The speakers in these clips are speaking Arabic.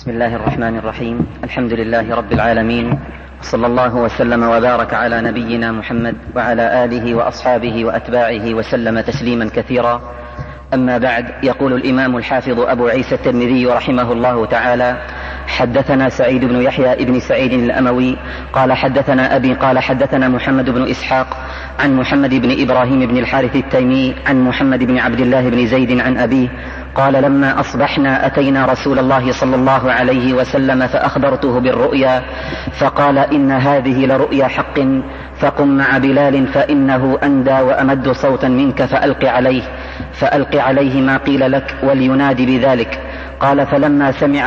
بسم الله الرحمن الرحيم. الحمد لله رب العالمين، صلى الله وسلم وبارك على نبينا محمد وعلى آله وأصحابه وأتباعه وسلم تسليما كثيرا. أما بعد، يقول الإمام الحافظ أبو عيسى الترمذي رحمه الله تعالى: حدثنا سعيد بن يحيى بن سعيد الأموي قال حدثنا أبي قال حدثنا محمد بن إسحاق عن محمد بن إبراهيم بن الحارث التيمي عن محمد بن عبد الله بن زيد عن أبيه قال: لما أصبحنا أتينا رسول الله صلى الله عليه وسلم فأخبرته بالرؤيا، فقال: إن هذه لرؤيا حق، فقم مع بلال فإنه أندى وأمد صوتا منك فألق عليه ما قيل لك ولينادي بذلك. قال: فلما سمع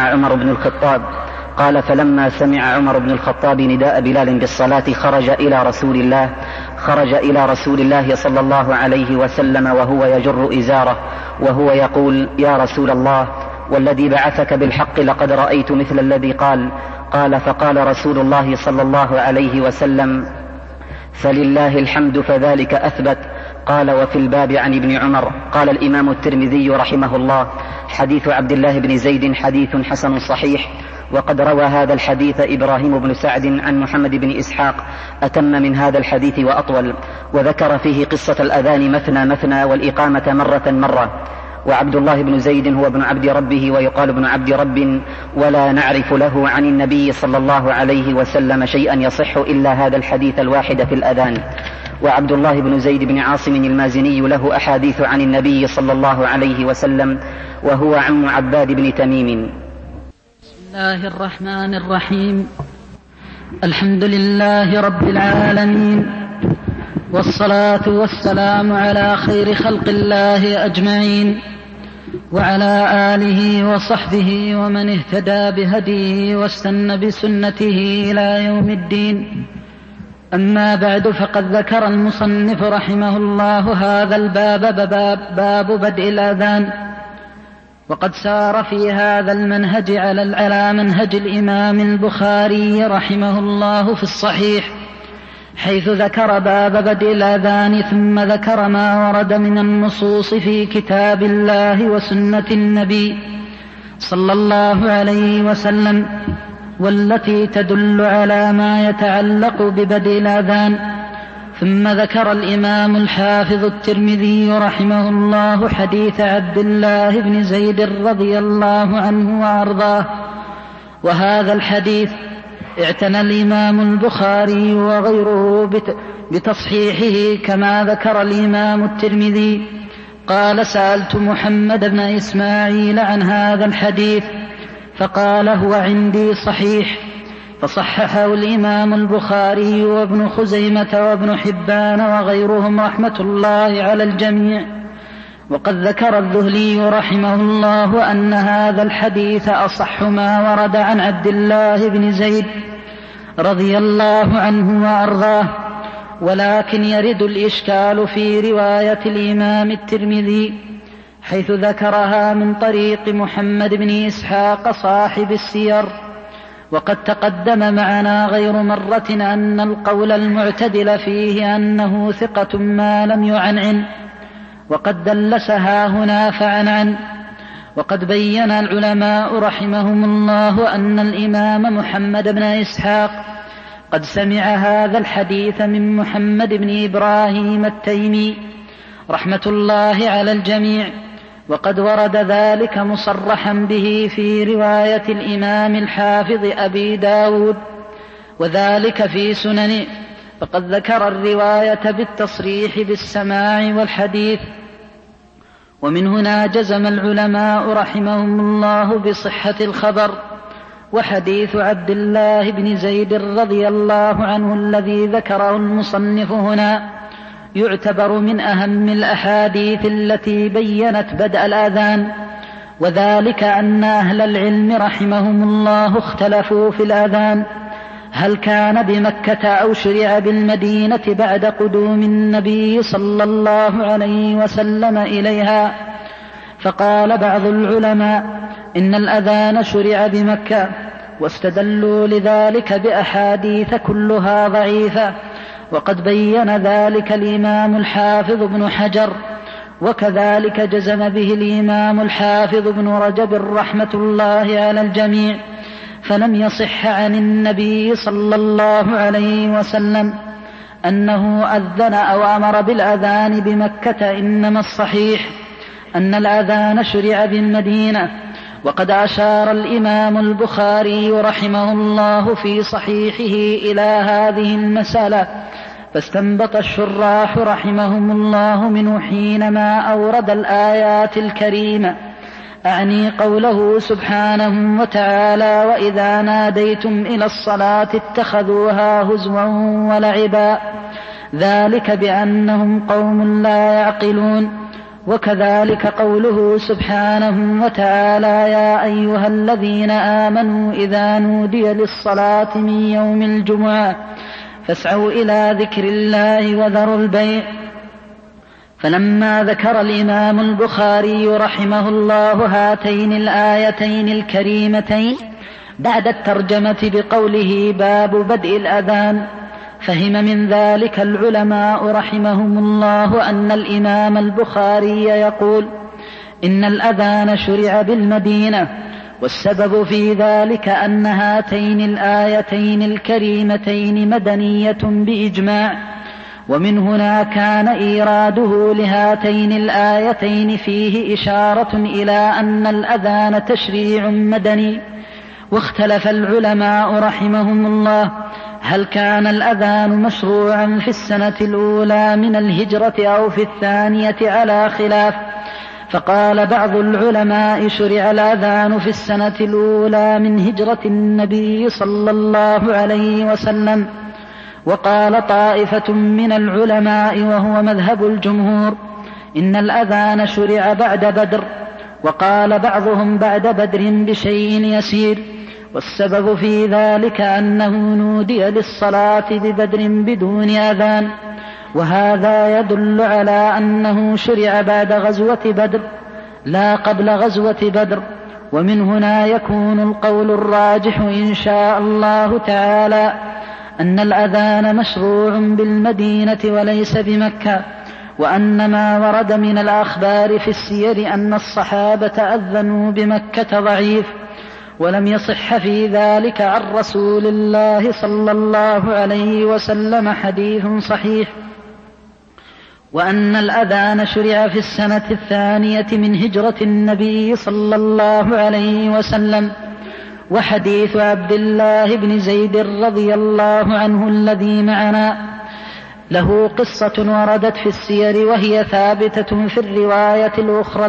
عمر بن الخطاب نداء بلال بالصلاة خرج إلى رسول الله صلى الله عليه وسلم وهو يجر إزاره وهو يقول: يا رسول الله، والذي بعثك بالحق لقد رأيت مثل الذي قال. فقال رسول الله صلى الله عليه وسلم: فلله الحمد، فذلك أثبت. قال: وفي الباب عن ابن عمر. قال الإمام الترمذي رحمه الله: حديث عبد الله بن زيد حديث حسن صحيح، وقد روى هذا الحديث إبراهيم بن سعد عن محمد بن إسحاق أتم من هذا الحديث وأطول، وذكر فيه قصة الأذان مثنى والإقامة مرة. وعبد الله بن زيد هو ابن عبد ربه، ويقال ابن عبد رب، ولا نعرف له عن النبي صلى الله عليه وسلم شيئا يصح إلا هذا الحديث الواحد في الأذان. وعبد الله بن زيد بن عاصم المازني له أحاديث عن النبي صلى الله عليه وسلم، وهو عم عباد بن تميم. بسم الله الرحمن الرحيم. الحمد لله رب العالمين، والصلاة والسلام على خير خلق الله أجمعين، وعلى آله وصحبه ومن اهتدى بهديه واستنى بسنته إلى يوم الدين. أما بعد، فقد ذكر المصنف رحمه الله هذا الباب باب بدء الأذان، وقد سار في هذا المنهج على منهج الإمام البخاري رحمه الله في الصحيح، حيث ذكر باب بدء الأذان، ثم ذكر ما ورد من النصوص في كتاب الله وسنة النبي صلى الله عليه وسلم، والتي تدل على ما يتعلق ببدء الأذان. ثم ذكر الإمام الحافظ الترمذي رحمه الله حديث عبد الله بن زيد رضي الله عنه وأرضاه، وهذا الحديث اعتنى الإمام البخاري وغيره بتصحيحه، كما ذكر الإمام الترمذي. قال: سألت محمد بن إسماعيل عن هذا الحديث، فقال: هو عندي صحيح. فصححه الإمام البخاري وابن خزيمة وابن حبان وغيرهم رحمة الله على الجميع. وقد ذكر الذهلي رحمه الله أن هذا الحديث أصح ما ورد عن عبد الله بن زيد رضي الله عنه وأرضاه، ولكن يرد الإشكال في رواية الإمام الترمذي، حيث ذكرها من طريق محمد بن إسحاق صاحب السير. وقد تقدم معنا غير مرة أن القول المعتدل فيه أنه ثقة ما لم يعنعن، وقد دلسها هنا فعنعن. وقد بين العلماء رحمهم الله أن الإمام محمد بن إسحاق قد سمع هذا الحديث من محمد بن إبراهيم التيمي رحمة الله على الجميع، وقد ورد ذلك مصرحا به في رواية الإمام الحافظ أبي داود، وذلك في سننه، فقد ذكر الرواية بالتصريح بالسماع والحديث. ومن هنا جزم العلماء رحمهم الله بصحة الخبر. وحديث عبد الله بن زيد رضي الله عنه الذي ذكره المصنف هنا يعتبر من أهم الأحاديث التي بيّنت بدء الأذان، وذلك أن أهل العلم رحمهم الله اختلفوا في الأذان، هل كان بمكة أو شرع بالمدينة بعد قدوم النبي صلى الله عليه وسلم إليها. فقال بعض العلماء إن الأذان شرع بمكة، واستدلوا لذلك بأحاديث كلها ضعيفة، وقد بين ذلك الإمام الحافظ ابن حجر وكذلك جزم به الإمام الحافظ ابن رجب رحمة الله على الجميع، فلم يصح عن النبي صلى الله عليه وسلم أنه أذن أو أمر بالأذان بمكة، إنما الصحيح أن الأذان شرع بالمدينة. وقد أشار الإمام البخاري رحمه الله في صحيحه إلى هذه المسألة، فاستنبط الشراح رحمهم الله منه حينما أورد الآيات الكريمة، أعني قوله سبحانه وتعالى: وإذا ناديتم إلى الصلاة اتخذوها هزوا ولعبا، ذلك بأنهم قوم لا يعقلون. وكذلك قوله سبحانه وتعالى: يا أيها الذين آمنوا إذا نودي للصلاة من يوم الجمعة فاسعوا إلى ذكر الله وذروا البيع. فلما ذكر الإمام البخاري رحمه الله هاتين الآيتين الكريمتين بعد الترجمة بقوله باب بدء الأذان، فهم من ذلك العلماء رحمهم الله أن الإمام البخاري يقول إن الأذان شرع بالمدينة، والسبب في ذلك أن هاتين الآيتين الكريمتين مدنية بإجماع. ومن هنا كان إيراده لهاتين الآيتين فيه إشارة إلى أن الأذان تشريع مدني. واختلف العلماء رحمهم الله هل كان الأذان مشروعا في السنة الأولى من الهجرة أو في الثانية على خلاف، فقال بعض العلماء شرع الأذان في السنة الأولى من هجرة النبي صلى الله عليه وسلم، وقال طائفة من العلماء وهو مذهب الجمهور إن الأذان شرع بعد بدر، وقال بعضهم بعد بدر بشيء يسير، والسبب في ذلك أنه نودي للصلاة ببدر بدون أذان، وهذا يدل على أنه شرع بعد غزوة بدر لا قبل غزوة بدر. ومن هنا يكون القول الراجح إن شاء الله تعالى أن الأذان مشروع بالمدينة وليس بمكة، وأن ما ورد من الأخبار في السير أن الصحابة أذنوا بمكة ضعيف، ولم يصح في ذلك عن رسول الله صلى الله عليه وسلم حديث صحيح. وأن الأذان شرع في السنة الثانية من هجرة النبي صلى الله عليه وسلم. وحديث عبد الله بن زيد رضي الله عنه الذي معنا له قصة وردت في السير، وهي ثابتة في الرواية الأخرى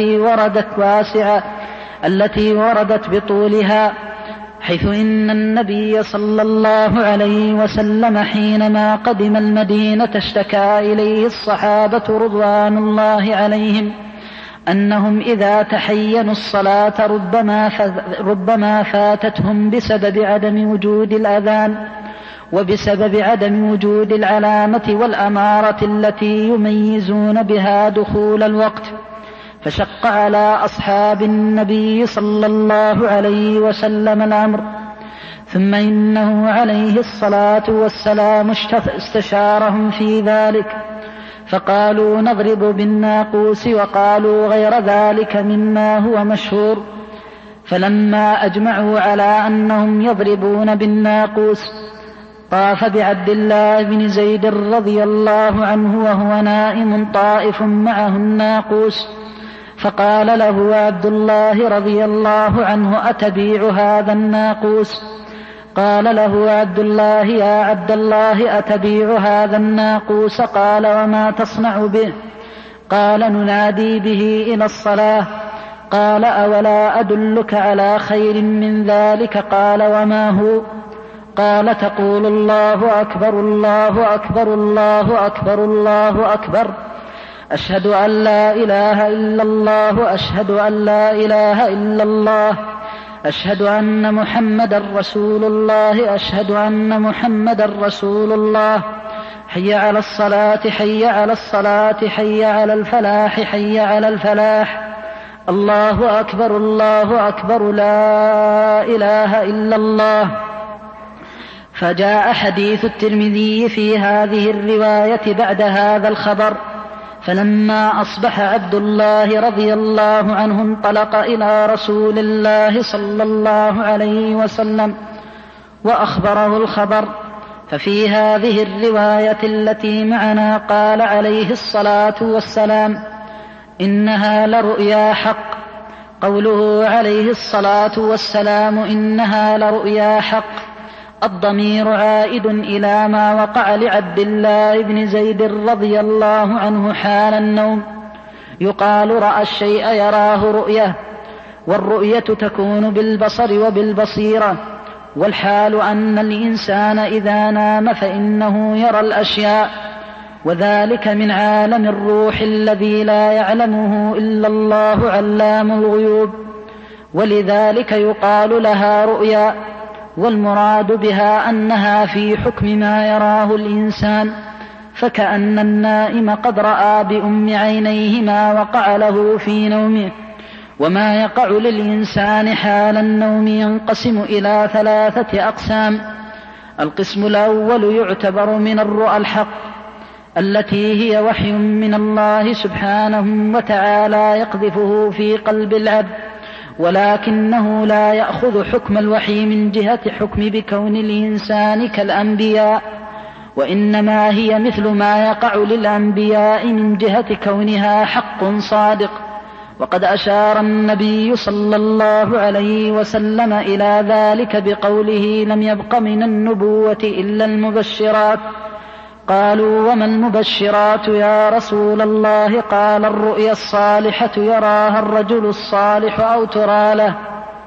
التي وردت بطولها، حيث إن النبي صلى الله عليه وسلم حينما قدم المدينة اشتكى إليه الصحابة رضوان الله عليهم أنهم إذا تحينوا الصلاة ربما فاتتهم بسبب عدم وجود الأذان، وبسبب عدم وجود العلامة والأمارة التي يميزون بها دخول الوقت، فشق على أصحاب النبي صلى الله عليه وسلم الأمر. ثم إنه عليه الصلاة والسلام استشارهم في ذلك، فقالوا نضرب بالناقوس، وقالوا غير ذلك مما هو مشهور. فلما أجمعوا على أنهم يضربون بالناقوس طاف بعبد الله بن زيد رضي الله عنه وهو نائم طائف معه الناقوس، فقال له عبد الله رضي الله عنه أتبيع هذا الناقوس؟ قال له عبد الله يا عبد الله أتبيع هذا الناقوس؟ قال وما تصنع به؟ قال ننادي به إلى الصلاة. قال أولا أدلك على خير من ذلك؟ قال وما هو؟ قال تقول الله أكبر الله أكبر الله أكبر الله أكبر، أشهد أن لا إله إلا الله، أشهد أن لا إله إلا الله، أشهد أن محمدا رسول الله، أشهد أن محمدا رسول الله، حي على الصلاة حي على الصلاة حي على الفلاح حي على الفلاح، الله أكبر الله أكبر لا إله إلا الله. فجاء حديث الترمذي في هذه الرواية بعد هذا الخبر، فلما أصبح عبد الله رضي الله عنه انطلق إلى رسول الله صلى الله عليه وسلم وأخبره الخبر. ففي هذه الرواية التي معنا قال عليه الصلاة والسلام: إنها لرؤيا حق. قوله عليه الصلاة والسلام إنها لرؤيا حق، الضمير عائد إلى ما وقع لعبد الله بن زيد رضي الله عنه حال النوم. يقال رأى الشيء يراه رؤية، والرؤية تكون بالبصر وبالبصيرة، والحال أن الإنسان إذا نام فإنه يرى الأشياء، وذلك من عالم الروح الذي لا يعلمه إلا الله علام الغيوب، ولذلك يقال لها رؤيا. والمراد بها أنها في حكم ما يراه الإنسان، فكأن النائم قد رأى بأم عينيه ما وقع له في نومه. وما يقع للإنسان حال النوم ينقسم إلى 3 أقسام. القسم الأول يعتبر من الرؤى الحق التي هي وحي من الله سبحانه وتعالى يقذفه في قلب العبد، ولكنه لا يأخذ حكم الوحي من جهة حكم بكون الإنسان كالأنبياء، وإنما هي مثل ما يقع للأنبياء من جهة كونها حق صادق. وقد أشار النبي صلى الله عليه وسلم إلى ذلك بقوله: لم يبق من النبوة إلا المبشرات. قالوا: وما المبشرات يا رسول الله؟ قال: الرؤيا الصالحة يراها الرجل الصالح أو ترى له.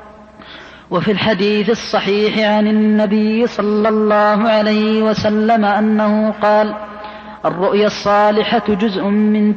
وفي الحديث الصحيح عن النبي صلى الله عليه وسلم أنه قال: الرؤيا الصالحة جزء من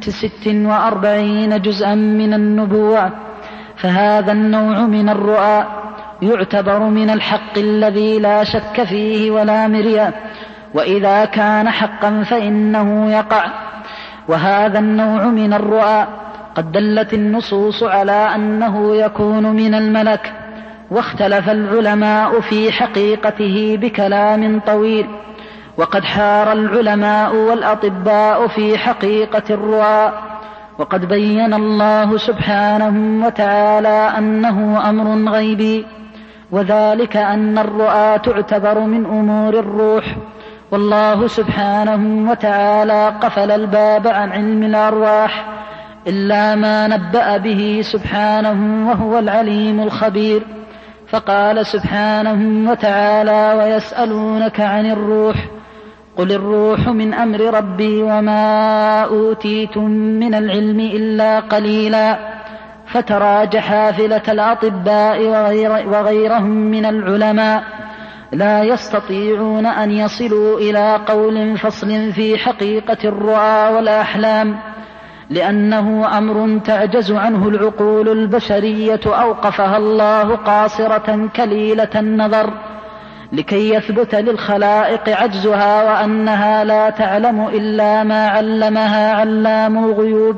46 جزءا من النبوة. فهذا النوع من الرؤى يعتبر من الحق الذي لا شك فيه ولا مرية، وإذا كان حقا فإنه يقع. وهذا النوع من الرؤى قد دلت النصوص على أنه يكون من الملك، واختلف العلماء في حقيقته بكلام طويل، وقد حار العلماء والأطباء في حقيقة الرؤى. وقد بين الله سبحانه وتعالى أنه أمر غيبي، وذلك أن الرؤى تعتبر من أمور الروح، والله سبحانه وتعالى قفل الباب عن علم الأرواح إلا ما نبأ به سبحانه وهو العليم الخبير. فقال سبحانه وتعالى: ويسألونك عن الروح قل الروح من أمر ربي وما أوتيتم من العلم إلا قليلا. فترى جحافلة الأطباء وغيرهم من العلماء لا يستطيعون أن يصلوا إلى قول فصل في حقيقة الرؤى والأحلام، لأنه أمر تعجز عنه العقول البشرية أوقفها الله قاصرة كليلة النظر، لكي يثبت للخلائق عجزها وأنها لا تعلم إلا ما علمها علام الغيوب.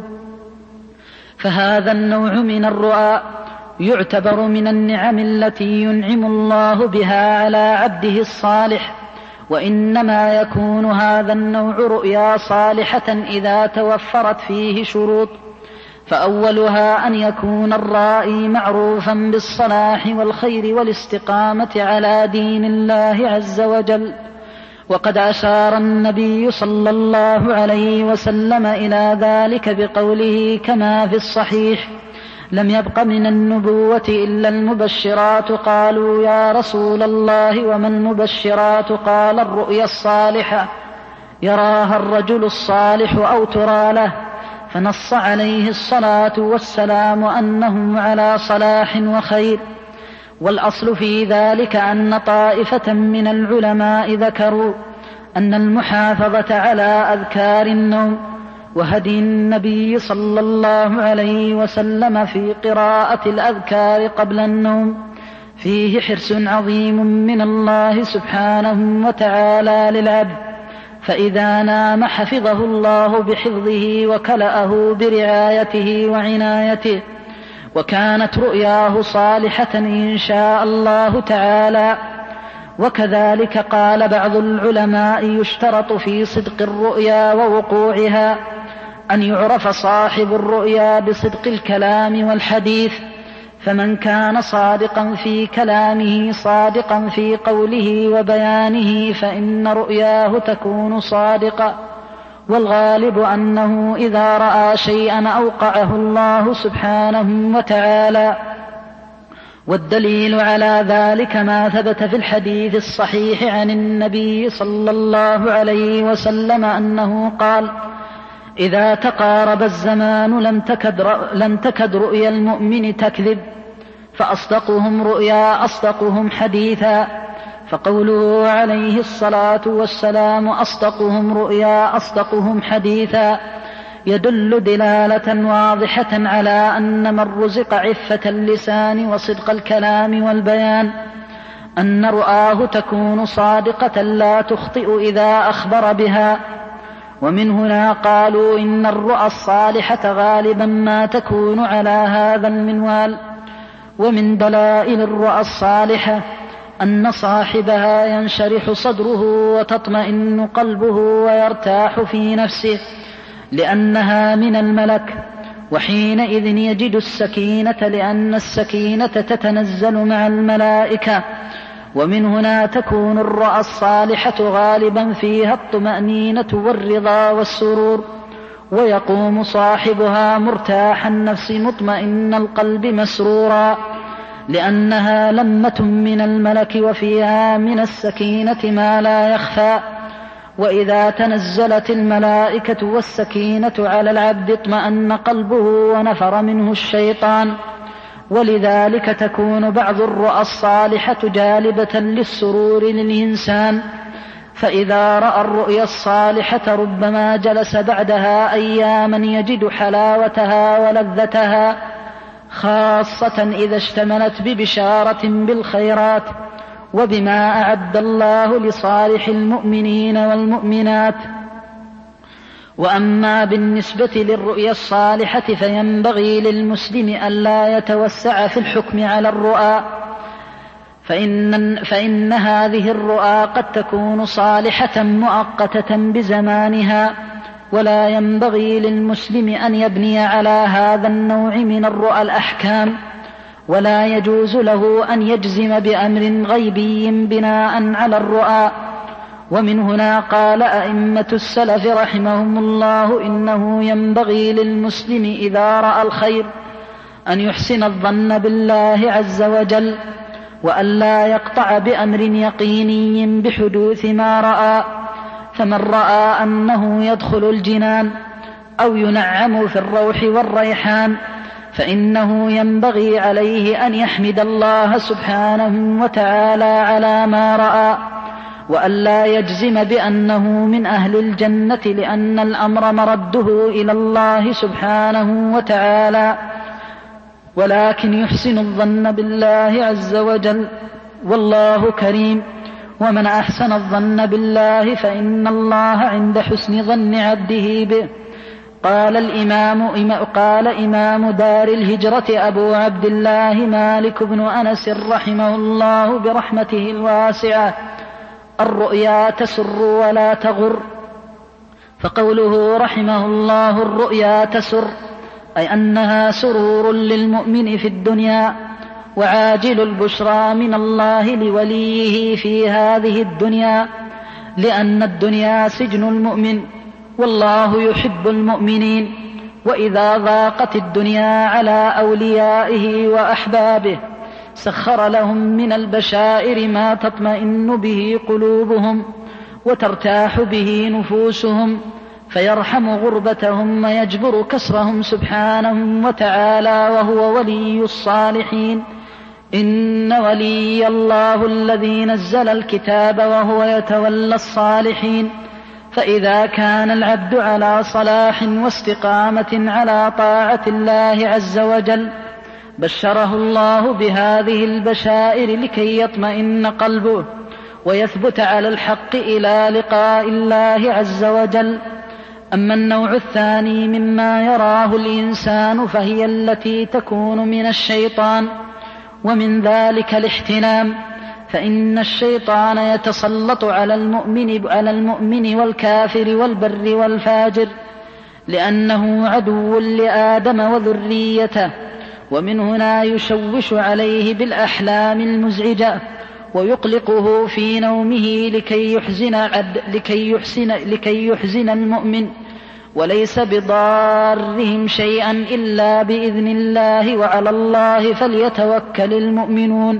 فهذا النوع من الرؤى يعتبر من النعم التي ينعم الله بها على عبده الصالح، وإنما يكون هذا النوع رؤيا صالحة إذا توفرت فيه شروط. فأولها أن يكون الرائي معروفا بالصلاح والخير والاستقامة على دين الله عز وجل. وقد أشار النبي صلى الله عليه وسلم إلى ذلك بقوله كما في الصحيح: لم يبق من النبوة إلا المبشرات. قالوا: يا رسول الله وما المبشرات؟ قال: الرؤيا الصالحة يراها الرجل الصالح أو ترى له. فنص عليه الصلاة والسلام أنهم على صلاح وخير. والأصل في ذلك أن طائفة من العلماء ذكروا أن المحافظة على أذكار النوم وهدي النبي صلى الله عليه وسلم في قراءة الأذكار قبل النوم فيه حرص عظيم من الله سبحانه وتعالى للعبد، فإذا نام حفظه الله بحفظه وكلأه برعايته وعنايته، وكانت رؤياه صالحة إن شاء الله تعالى. وكذلك قال بعض العلماء: يشترط في صدق الرؤيا ووقوعها أن يعرف صاحب الرؤيا بصدق الكلام والحديث، فمن كان صادقا في كلامه صادقا في قوله وبيانه فإن رؤياه تكون صادقة. والغالب أنه إذا رأى شيئا أوقعه الله سبحانه وتعالى. والدليل على ذلك ما ثبت في الحديث الصحيح عن النبي صلى الله عليه وسلم أنه قال: إذا تقارب الزمان لم تكد رؤيا المؤمن تكذب، فأصدقهم رؤيا أصدقهم حديثا. فقوله عليه الصلاة والسلام أصدقهم رؤيا أصدقهم حديثا يدل دلالة واضحة على أن من رزق عفة اللسان وصدق الكلام والبيان أن رؤاه تكون صادقة لا تخطئ إذا أخبر بها. ومن هنا قالوا إن الرؤى الصالحة غالبا ما تكون على هذا المنوال. ومن دلائل الرؤى الصالحة أن صاحبها ينشرح صدره وتطمئن قلبه ويرتاح في نفسه لأنها من الملك، وحينئذ يجد السكينة لأن السكينة تتنزل مع الملائكة. ومن هنا تكون الرؤى الصالحة غالبا فيها الطمأنينة والرضا والسرور، ويقوم صاحبها مرتاح النفس مطمئن القلب مسرورا، لأنها لمة من الملك وفيها من السكينة ما لا يخفى. وإذا تنزلت الملائكة والسكينة على العبد اطمأن قلبه ونفر منه الشيطان. ولذلك تكون بعض الرؤى الصالحة جالبة للسرور للإنسان، فإذا رأى الرؤيا الصالحة ربما جلس بعدها أياما يجد حلاوتها ولذتها، خاصة إذا اشتملت ببشارة بالخيرات وبما أعد الله لصالح المؤمنين والمؤمنات. وأما بالنسبة للرؤيا الصالحة فينبغي للمسلم ألا يتوسع في الحكم على الرؤى، فإن هذه الرؤى قد تكون صالحة مؤقتة بزمانها، ولا ينبغي للمسلم أن يبني على هذا النوع من الرؤى الأحكام، ولا يجوز له أن يجزم بأمر غيبي بناء على الرؤى. ومن هنا قال أئمة السلف رحمهم الله إنه ينبغي للمسلم إذا رأى الخير أن يحسن الظن بالله عز وجل، وألا يقطع بأمر يقيني بحدوث ما رأى. فمن رأى أنه يدخل الجنان أو ينعم في الروح والريحان فإنه ينبغي عليه أن يحمد الله سبحانه وتعالى على ما رأى، وألا يجزم بأنه من أهل الجنة، لأن الأمر مرده إلى الله سبحانه وتعالى، ولكن يحسن الظن بالله عز وجل، والله كريم. ومن أحسن الظن بالله فإن الله عند حسن ظن عبده به. قال إمام دار الهجرة أبو عبد الله مالك بن أنس رحمه الله برحمته الواسعة: الرؤيا تسر ولا تغر. فقوله رحمه الله الرؤيا تسر أي أنها سرور للمؤمن في الدنيا، وعاجل البشرى من الله لوليه في هذه الدنيا، لأن الدنيا سجن المؤمن، والله يحب المؤمنين. وإذا ضاقت الدنيا على أوليائه وأحبابه سخر لهم من البشائر ما تطمئن به قلوبهم وترتاح به نفوسهم، فيرحم غربتهم ويجبر كسرهم سبحانه وتعالى، وهو ولي الصالحين. إن ولي الله الذي نزل الكتاب وهو يتولى الصالحين. فإذا كان العبد على صلاح واستقامة على طاعة الله عز وجل بشره الله بهذه البشائر لكي يطمئن قلبه ويثبت على الحق إلى لقاء الله عز وجل. أما النوع الثاني مما يراه الإنسان فهي التي تكون من الشيطان، ومن ذلك الاحتلام، فإن الشيطان يتسلط على المؤمن والكافر والبر والفاجر لأنه عدو لآدم وذريته، ومن هنا يشوش عليه بالأحلام المزعجة ويقلقه في نومه لكي يحزن المؤمن، وليس بضارهم شيئا إلا بإذن الله، وعلى الله فليتوكل المؤمنون.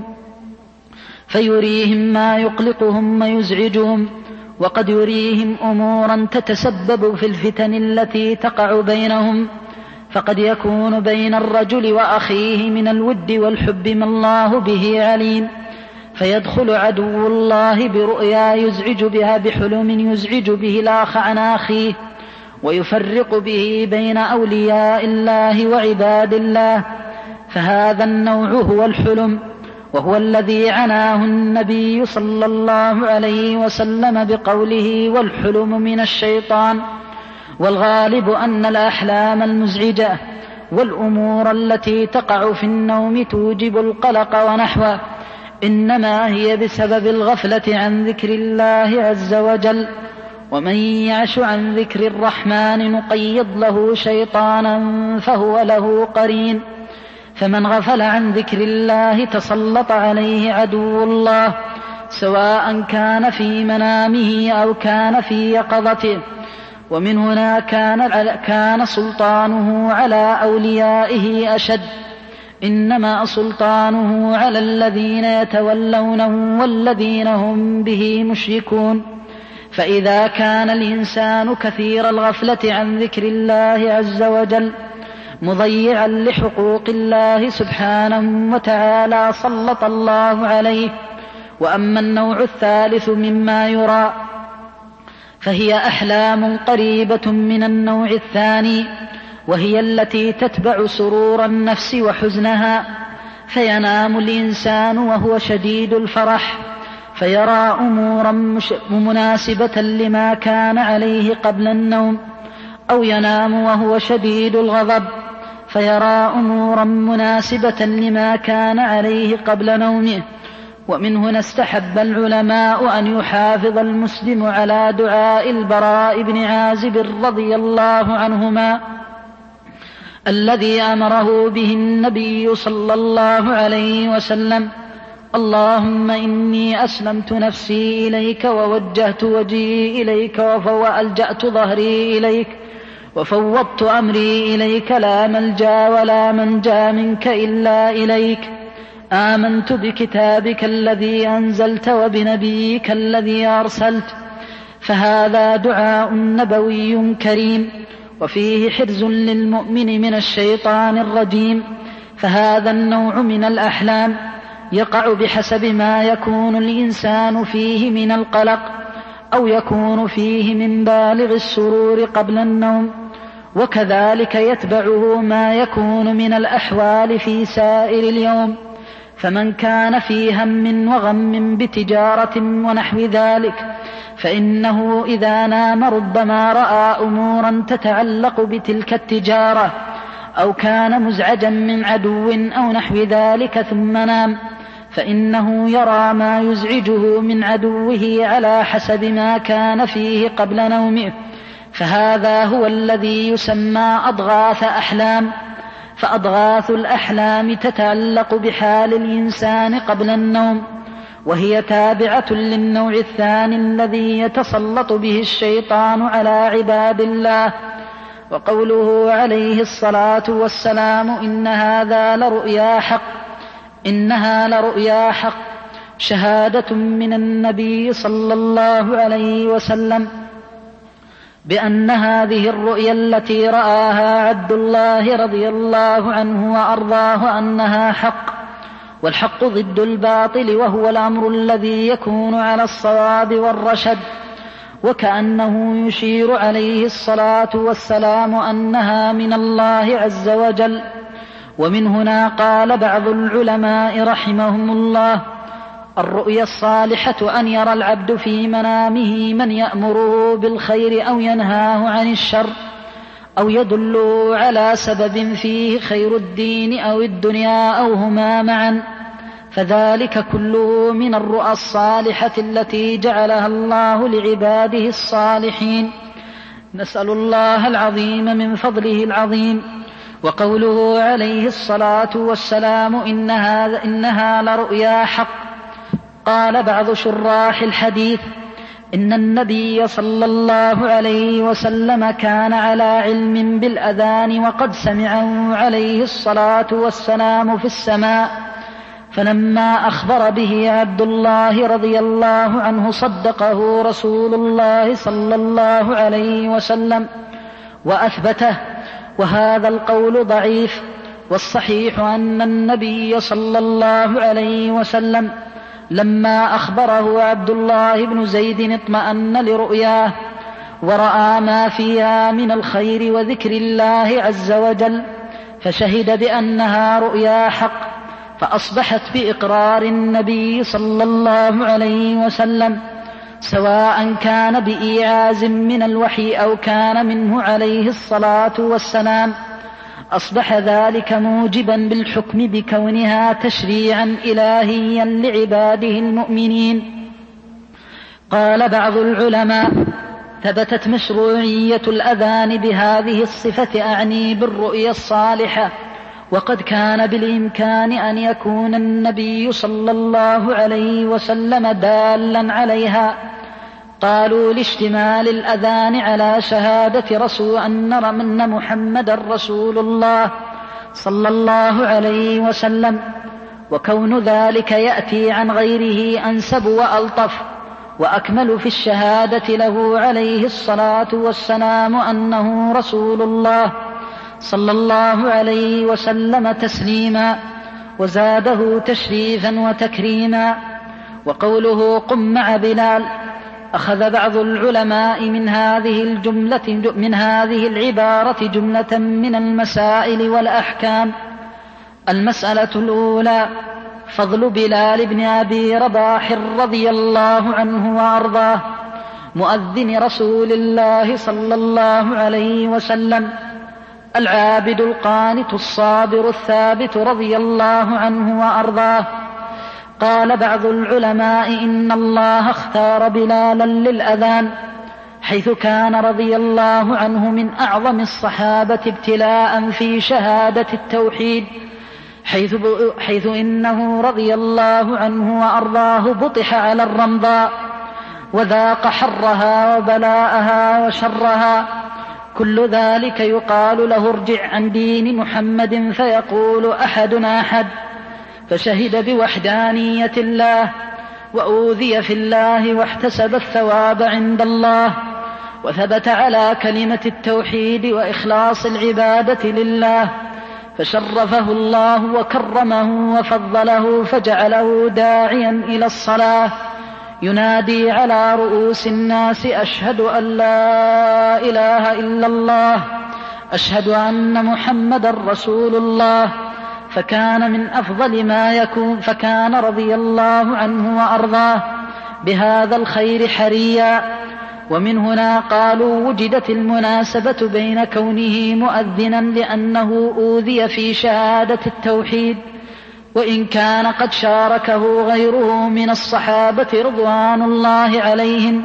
فيريهم ما يقلقهم ويزعجهم، وقد يريهم أمورا تتسبب في الفتن التي تقع بينهم، فقد يكون بين الرجل وأخيه من الود والحب ما الله به عليم، فيدخل عدو الله برؤيا يزعج بها، بحلم يزعج به الآخ عن أخيه، ويفرق به بين أولياء الله وعباد الله، فهذا النوع هو الحلم، وهو الذي عناه النبي صلى الله عليه وسلم بقوله: والحلم من الشيطان. والغالب أن الأحلام المزعجة والأمور التي تقع في النوم توجب القلق ونحوه إنما هي بسبب الغفلة عن ذكر الله عز وجل، ومن يعش عن ذكر الرحمن نقيض له شيطانا فهو له قرين. فمن غفل عن ذكر الله تسلط عليه عدو الله، سواء كان في منامه أو كان في يقظته، ومن هنا كان سلطانه على أوليائه أشد، إنما سلطانه على الذين يتولونه والذين هم به مشركون. فإذا كان الإنسان كثير الغفلة عن ذكر الله عز وجل مضيعا لحقوق الله سبحانه وتعالى سلط الله عليه. وأما النوع الثالث مما يرى فهي أحلام قريبة من النوع الثاني، وهي التي تتبع سرور النفس وحزنها، فينام الإنسان وهو شديد الفرح فيرى أمورا مناسبة لما كان عليه قبل النوم، أو ينام وهو شديد الغضب فيرى أمورا مناسبة لما كان عليه قبل نومه. ومن هنا استحب العلماء أن يحافظ المسلم على دعاء البراء بن عازب رضي الله عنهما الذي أمره به النبي صلى الله عليه وسلم: اللهم إني أسلمت نفسي إليك ووجهت وجهي إليك وألجأت ظهري إليك وفوضت أمري إليك، لا ملجأ ولا منجا منك إلا إليك، آمنت بكتابك الذي أنزلت وبنبيك الذي أرسلت. فهذا دعاء نبوي كريم، وفيه حرز للمؤمن من الشيطان الرجيم. فهذا النوع من الأحلام يقع بحسب ما يكون الإنسان فيه من القلق، أو يكون فيه من بالغ السرور قبل النوم، وكذلك يتبعه ما يكون من الأحوال في سائر اليوم. فمن كان في هم وغم بتجارة ونحو ذلك فإنه إذا نام ربما رأى أمورا تتعلق بتلك التجارة، أو كان مزعجا من عدو أو نحو ذلك ثم نام، فإنه يرى ما يزعجه من عدوه على حسب ما كان فيه قبل نومه، فهذا هو الذي يسمى أضغاث أحلام. فأضغاث الأحلام تتعلق بحال الإنسان قبل النوم، وهي تابعة للنوع الثاني الذي يتسلط به الشيطان على عباد الله. وقوله عليه الصلاة والسلام: إنها لرؤيا حق، شهادة من النبي صلى الله عليه وسلم بأن هذه الرؤيا التي رآها عبد الله رضي الله عنه وأرضاه أنها حق، والحق ضد الباطل، وهو الأمر الذي يكون على الصواب والرشد. وكأنه يشير عليه الصلاة والسلام أنها من الله عز وجل. ومن هنا قال بعض العلماء رحمهم الله: الرؤيا الصالحة أن يرى العبد في منامه من يأمره بالخير أو ينهاه عن الشر، أو يدله على سبب فيه خير الدين أو الدنيا أو هما معا، فذلك كله من الرؤى الصالحة التي جعلها الله لعباده الصالحين. نسأل الله العظيم من فضله العظيم. وقوله عليه الصلاة والسلام إنها لرؤيا حق. قال بعض شراح الحديث إن النبي صلى الله عليه وسلم كان على علم بالأذان وقد سمعه عليه الصلاة والسلام في السماء، فلما أخبر به عبد الله رضي الله عنه صدقه رسول الله صلى الله عليه وسلم وأثبته. وهذا القول ضعيف، والصحيح أن النبي صلى الله عليه وسلم لما أخبره عبد الله بن زيد اطمأن لرؤياه ورأى ما فيها من الخير وذكر الله عز وجل، فشهد بأنها رؤيا حق، فأصبحت بإقرار النبي صلى الله عليه وسلم، سواء كان بإيعاز من الوحي أو كان منه عليه الصلاة والسلام. أصبح ذلك موجبا بالحكم بكونها تشريعا إلهيا لعباده المؤمنين. قال بعض العلماء: ثبتت مشروعية الأذان بهذه الصفة، أعني بالرؤيا الصالحة، وقد كان بالإمكان أن يكون النبي صلى الله عليه وسلم دالا عليها. قالوا لاشتمال الأذان على شهادة رسول أن محمد رسول الله صلى الله عليه وسلم، وكون ذلك يأتي عن غيره أنسب وألطف وأكمل في الشهادة له عليه الصلاة والسلام أنه رسول الله صلى الله عليه وسلم تسليما، وزاده تشريفا وتكريما. وقوله قم مع بلال، أخذ بعض العلماء من هذه العبارة جملة من المسائل والأحكام. المسألة الأولى: فضل بلال بن أبي رباح رضي الله عنه وأرضاه، مؤذن رسول الله صلى الله عليه وسلم، العابد القانت الصابر الثابت رضي الله عنه وأرضاه. قال بعض العلماء إن الله اختار بلالا للأذان، حيث كان رضي الله عنه من أعظم الصحابة ابتلاء في شهادة التوحيد، حيث إنه رضي الله عنه وأرضاه بطح على الرمضاء وذاق حرها وبلاءها وشرها. كل ذلك يقال له ارجع عن دين محمد، فيقول أحدنا أحد، فشهد بوحدانية الله وأوذي في الله واحتسب الثواب عند الله، وثبت على كلمة التوحيد وإخلاص العبادة لله، فشرفه الله وكرمه وفضله، فجعله داعيا إلى الصلاة ينادي على رؤوس الناس: أشهد أن لا إله إلا الله، أشهد أن محمد رسول الله. فكان من أفضل ما يكون، فكان رضي الله عنه وأرضاه بهذا الخير حريا. ومن هنا قالوا وجدت المناسبة بين كونه مؤذنا لأنه أوذي في شهادة التوحيد، وإن كان قد شاركه غيره من الصحابة رضوان الله عليهم،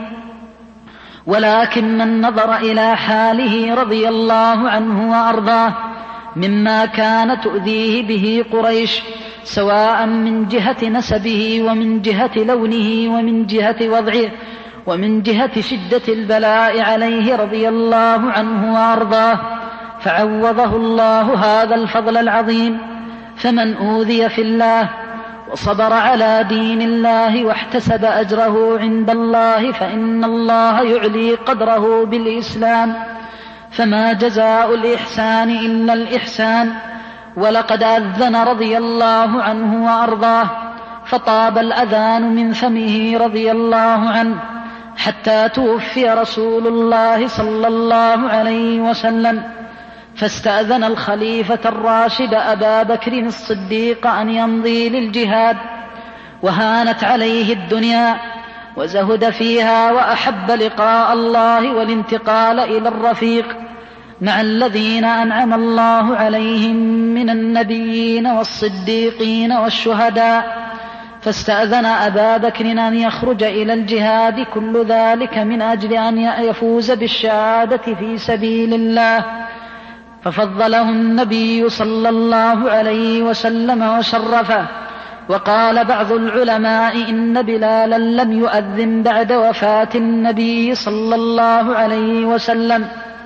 ولكن من نظر إلى حاله رضي الله عنه وأرضاه مما كان تؤذيه به قريش، سواء من جهة نسبه ومن جهة لونه ومن جهة وضعه ومن جهة شدة البلاء عليه رضي الله عنه وأرضاه، فعوضه الله هذا الفضل العظيم. فمن أوذي في الله وصبر على دين الله واحتسب أجره عند الله، فإن الله يعلي قدره بالإسلام، فما جزاء الإحسان إلا الإحسان. ولقد أذن رضي الله عنه وأرضاه، فطاب الأذان من فمه رضي الله عنه حتى توفي رسول الله صلى الله عليه وسلم، فاستأذن الخليفة الراشد أبا بكر الصديق أن يمضي للجهاد، وهانت عليه الدنيا وزهد فيها، وأحب لقاء الله والانتقال إلى الرفيق مع الذين أنعم الله عليهم من النبيين والصديقين والشهداء، فاستأذن أبا بكر أن يخرج إلى الجهاد، كل ذلك من أجل أن يفوز بالشهادة في سبيل الله، ففضله النبي صلى الله عليه وسلم وشرفه. وقال بعض العلماء إن بلالا لم يؤذن بعد وفاة النبي صلى الله عليه وسلم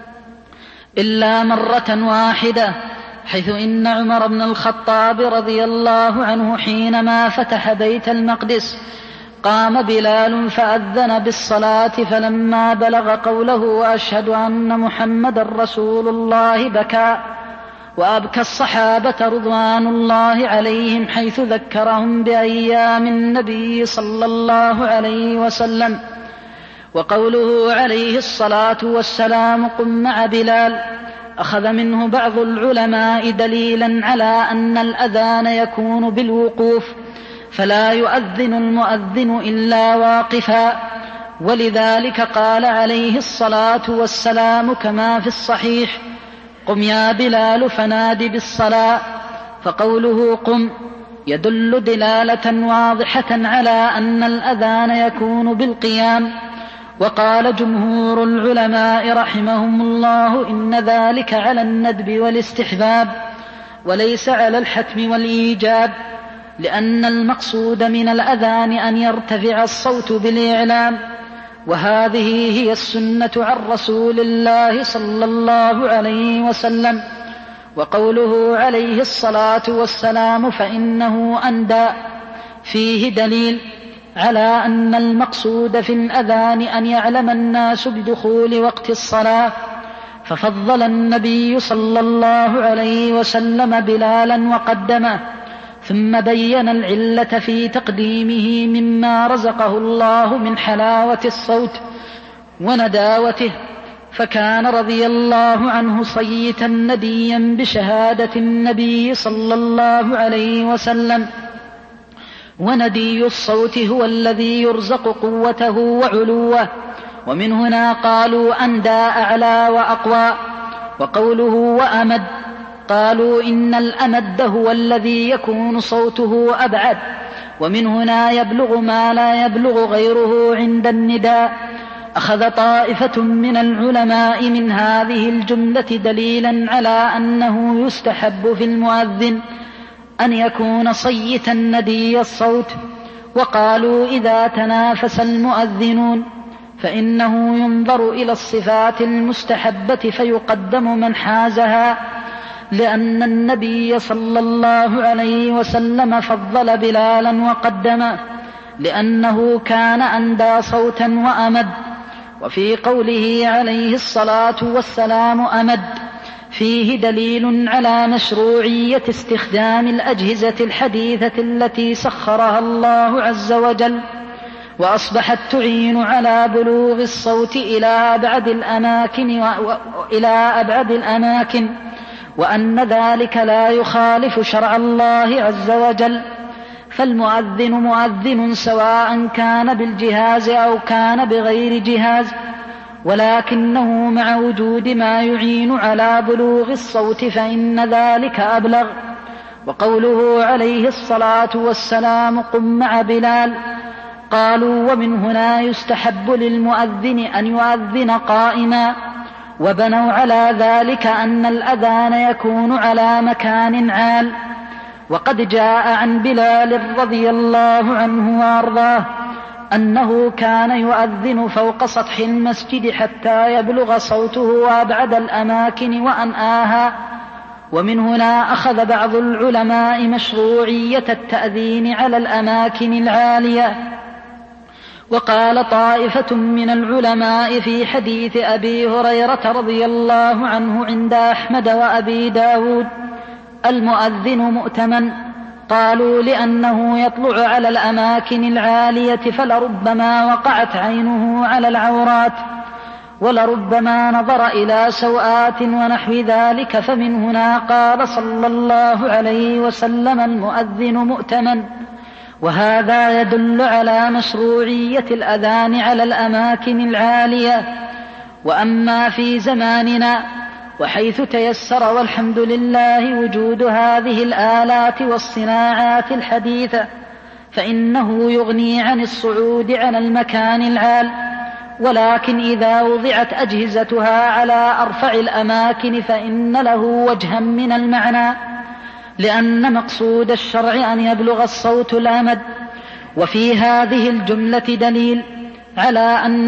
إلا مرة واحدة، حيث إن عمر بن الخطاب رضي الله عنه حينما فتح بيت المقدس قام بلال فأذن بالصلاة، فلما بلغ قوله وأشهد أن محمد رسول الله بكى، وأبكى الصحابة رضوان الله عليهم حيث ذكرهم بأيام النبي صلى الله عليه وسلم. وقوله عليه الصلاة والسلام قم مع بلال أخذ منه بعض العلماء دليلا على أن الأذان يكون بالوقوف، فلا يؤذن المؤذن إلا واقفا، ولذلك قال عليه الصلاة والسلام كما في الصحيح قم يا بلال فنادي بالصلاة، فقوله قم يدل دلالة واضحة على أن الأذان يكون بالقيام. وقال جمهور العلماء رحمهم الله إن ذلك على الندب والاستحباب وليس على الحتم والإيجاب، لأن المقصود من الأذان أن يرتفع الصوت بالإعلام، وهذه هي السنة عن رسول الله صلى الله عليه وسلم. وقوله عليه الصلاة والسلام فإنه أندى فيه دليل على أن المقصود في الأذان أن يعلم الناس بدخول وقت الصلاة، ففضل النبي صلى الله عليه وسلم بلالا وقدمه، ثم بين العلة في تقديمه مما رزقه الله من حلاوة الصوت ونداوته، فكان رضي الله عنه صيتا نديا بشهادة النبي صلى الله عليه وسلم. وندي الصوت هو الذي يرزق قوته وعلوه، ومن هنا قالوا أندى أعلى وأقوى. وقوله وأمد قالوا إن الأمد هو الذي يكون صوته أبعد، ومن هنا يبلغ ما لا يبلغ غيره عند النداء. أخذ طائفة من العلماء من هذه الجملة دليلا على أنه يستحب في المؤذن أن يكون صيتا ندي الصوت، وقالوا إذا تنافس المؤذنون فإنه ينظر إلى الصفات المستحبة فيقدم من حازها، لأن النبي صلى الله عليه وسلم فضل بلالا وقدمه لأنه كان أندى صوتا وأمد. وفي قوله عليه الصلاة والسلام أمد فيه دليل على مشروعية استخدام الأجهزة الحديثة التي سخرها الله عز وجل، وأصبحت تعين على بلوغ الصوت إلى أبعد الأماكن، وأن ذلك لا يخالف شرع الله عز وجل. فالمؤذن مؤذن سواء كان بالجهاز أو كان بغير جهاز، ولكنه مع وجود ما يعين على بلوغ الصوت فإن ذلك أبلغ. وقوله عليه الصلاة والسلام قم مع بلال قالوا ومن هنا يستحب للمؤذن أن يؤذن قائما، وبنوا على ذلك أن الأذان يكون على مكان عال. وقد جاء عن بلال رضي الله عنه وأرضاه أنه كان يؤذن فوق سطح المسجد حتى يبلغ صوته أبعد الأماكن وأنآها. ومن هنا أخذ بعض العلماء مشروعية التأذين على الأماكن العالية. وقال طائفة من العلماء في حديث أبي هريرة رضي الله عنه عند أحمد وأبي داود المؤذن مؤتمن، قالوا لأنه يطلع على الأماكن العالية فلربما وقعت عينه على العورات، ولربما نظر إلى سوآت ونحو ذلك، فمن هنا قال صلى الله عليه وسلم المؤذن مؤتمن. وهذا يدل على مشروعية الأذان على الأماكن العالية. وأما في زماننا وحيث تيسر والحمد لله وجود هذه الآلات والصناعات الحديثة، فإنه يغني عن الصعود على المكان العال. ولكن إذا وضعت أجهزتها على أرفع الأماكن فإن له وجها من المعنى، لأن مقصود الشرع أن يبلغ الصوت الأمد. وفي هذه الجملة دليل على أن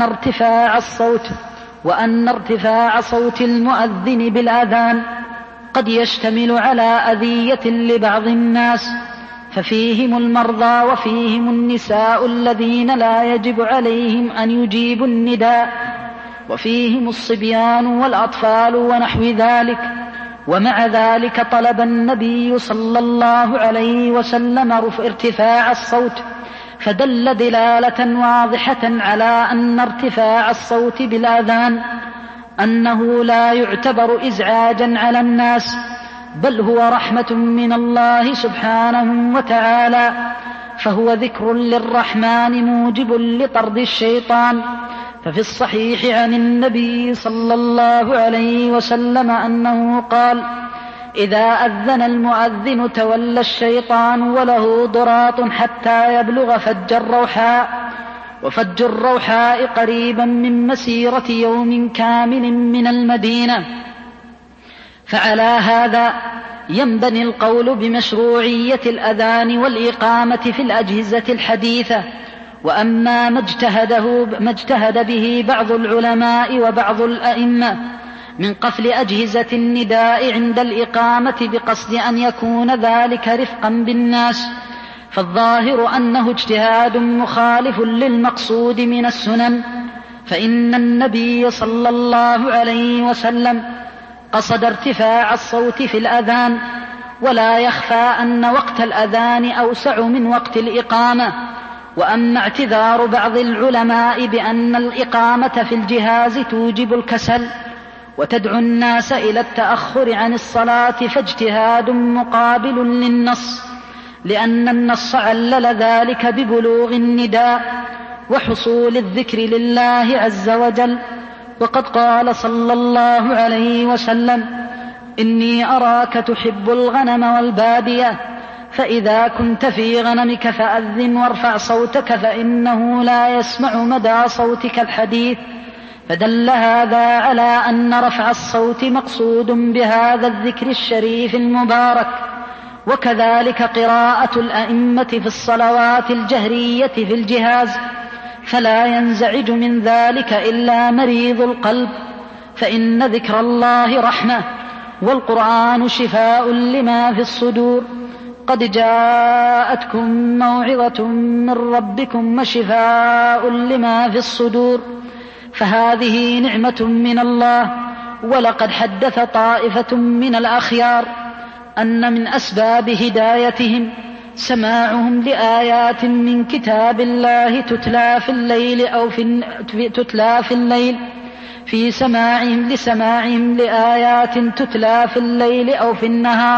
ارتفاع صوت المؤذن بالأذان قد يشتمل على أذية لبعض الناس، ففيهم المرضى وفيهم النساء الذين لا يجب عليهم أن يجيبوا النداء، وفيهم الصبيان والأطفال ونحو ذلك. ومع ذلك طلب النبي صلى الله عليه وسلم ارتفاع الصوت، فدل دلالة واضحة على أن ارتفاع الصوت بالأذان أنه لا يعتبر إزعاجا على الناس، بل هو رحمة من الله سبحانه وتعالى، فهو ذكر للرحمن موجب لطرد الشيطان. ففي الصحيح عن النبي صلى الله عليه وسلم أنه قال: إذا أذن المؤذن تولى الشيطان وله ضراط حتى يبلغ فج الروحاء، وفج الروحاء قريبا من مسيرة يوم كامل من المدينة. فعلى هذا ينبني القول بمشروعية الأذان والإقامة في الأجهزة الحديثة. وأما ما اجتهد به بعض العلماء وبعض الأئمة من قفل أجهزة النداء عند الإقامة بقصد أن يكون ذلك رفقا بالناس، فالظاهر أنه اجتهاد مخالف للمقصود من السنن، فإن النبي صلى الله عليه وسلم قصد ارتفاع الصوت في الأذان. ولا يخفى أن وقت الأذان أوسع من وقت الإقامة. وأما اعتذار بعض العلماء بأن الإقامة في الجهاز توجب الكسل وتدعو الناس إلى التأخر عن الصلاة فاجتهاد مقابل للنص، لأن النص علل ذلك ببلوغ النداء وحصول الذكر لله عز وجل. وقد قال صلى الله عليه وسلم: إني أراك تحب الغنم والبادية، فإذا كنت في غنمك فأذن وارفع صوتك فإنه لا يسمع مدى صوتك الحديث. فدل هذا على أن رفع الصوت مقصود بهذا الذكر الشريف المبارك. وكذلك قراءة الأئمة في الصلوات الجهرية في الجهاز، فلا ينزعج من ذلك إلا مريض القلب، فإن ذكر الله رحمة، والقرآن شفاء لما في الصدور. قد جاءتكم موعظة من ربكم وشفاء لما في الصدور، فهذه نعمة من الله. ولقد حدث طائفة من الأخيار أن من أسباب هدايتهم سماعهم لآيات من كتاب الله تتلى في الليل أو تتلى في الليل، في سماعهم لآيات تتلى في الليل أو في النهار.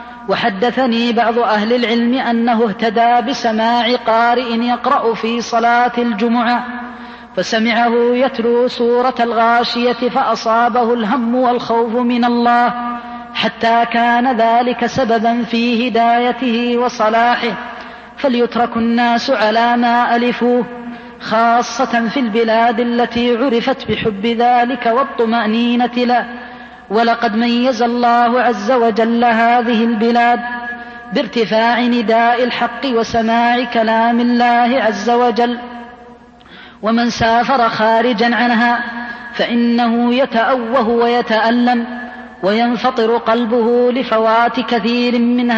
وحدثني بعض أهل العلم أنه اهتدى بسماع قارئ يقرأ في صلاة الجمعة، فسمعه يتلو سورة الغاشية فأصابه الهم والخوف من الله، حتى كان ذلك سببا في هدايته وصلاحه. فليترك الناس على ما ألفوه، خاصة في البلاد التي عرفت بحب ذلك والطمأنينة له. ولقد ميز الله عز وجل هذه البلاد بارتفاع نداء الحق وسماع كلام الله عز وجل. ومن سافر خارجا عنها فإنه يتأوه ويتألم وينفطر قلبه لفوات كثير من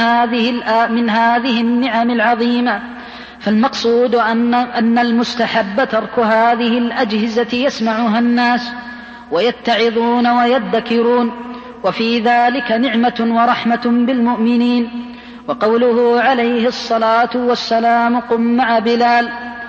هذه النعم العظيمة. فالمقصود أن المستحب ترك هذه الأجهزة يسمعها الناس ويتعظون ويذكرون، وفي ذلك نعمة ورحمة بالمؤمنين. وقوله عليه الصلاة والسلام: قم مع بلال،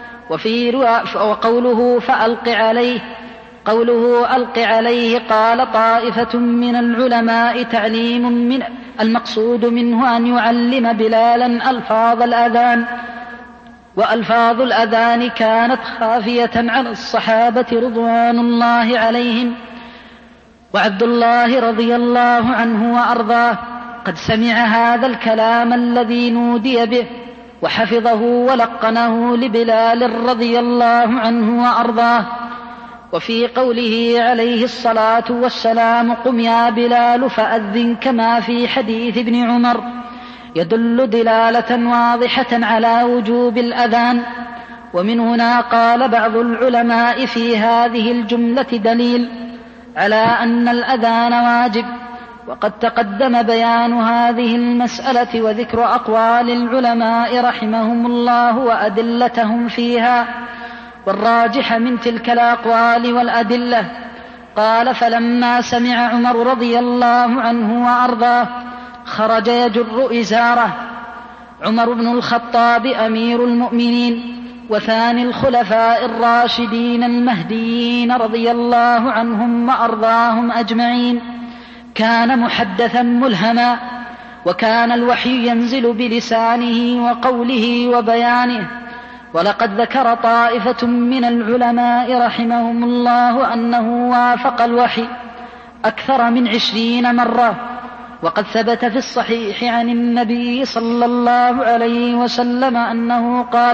وقوله فألق عليه، قوله ألق عليه، قال طائفة من العلماء تعليم من المقصود منه أن يعلم بلالا ألفاظ الأذان، وألفاظ الأذان كانت خافية عن الصحابة رضوان الله عليهم. وعبد الله رضي الله عنه وأرضاه قد سمع هذا الكلام الذي نودي به، وحفظه ولقنه لبلال رضي الله عنه وأرضاه. وفي قوله عليه الصلاة والسلام قم يا بلال فأذن كما في حديث ابن عمر يدل دلالة واضحة على وجوب الأذان. ومن هنا قال بعض العلماء في هذه الجملة دليل على أن الأذان واجب، وقد تقدم بيان هذه المسألة وذكر أقوال العلماء رحمهم الله وأدلتهم فيها. والراجح من تلك الأقوال والأدلة قال فلما سمع عمر رضي الله عنه وأرضاه خرج يجر إزاره. عمر بن الخطاب أمير المؤمنين وثاني الخلفاء الراشدين المهديين رضي الله عنهم وأرضاهم أجمعين، كان محدثا ملهما، وكان الوحي ينزل بلسانه وقوله وبيانه. ولقد ذكر طائفة من العلماء رحمهم الله أنه وافق الوحي أكثر من 20 مرة. وقد ثبت في الصحيح عن النبي صلى الله عليه وسلم أنه قال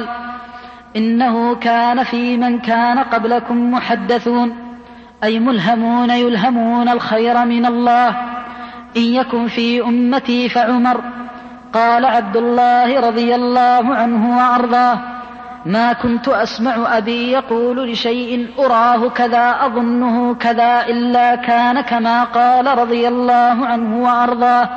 إنه كان في من كان قبلكم محدثون، أي ملهمون يلهمون الخير من الله، إن يكن في أمتي فعمر. قال عبد الله رضي الله عنه وأرضاه ما كنت أسمع أبي يقول لشيء أراه كذا أظنه كذا إلا كان كما قال رضي الله عنه وأرضاه.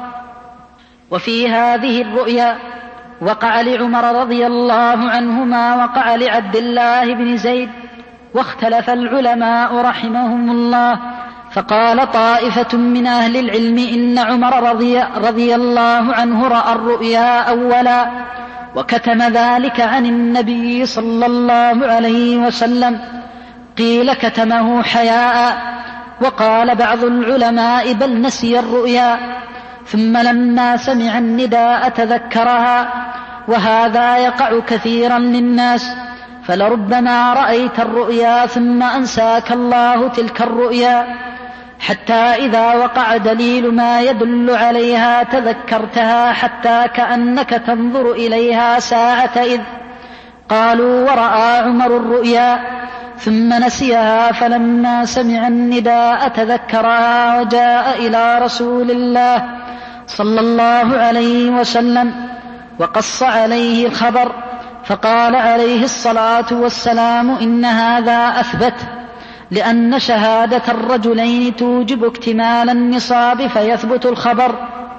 وفي هذه الرؤيا وقع لعمر رضي الله عنه ما وقع لعبد الله بن زيد. واختلف العلماء رحمهم الله، فقال طائفة من أهل العلم إن عمر رضي الله عنه رأى الرؤيا أولا وكتم ذلك عن النبي صلى الله عليه وسلم، قيل كتمه حياء. وقال بعض العلماء بل نسي الرؤيا ثم لما سمع النداء تذكرها، وهذا يقع كثيرا للناس، فلربما رأيت الرؤيا ثم أنساك الله تلك الرؤيا، حتى إذا وقع دليل ما يدل عليها تذكرتها حتى كأنك تنظر إليها ساعة إذ. قالوا ورأى عمر الرؤيا ثم نسيها، فلما سمع النداء تذكرها وجاء إلى رسول الله صلى الله عليه وسلم وقص عليه الخبر، فقال عليه الصلاة والسلام إن هذا أثبت، لأن شهادة الرجلين توجب اكتمال النصاب فيثبت الخبر،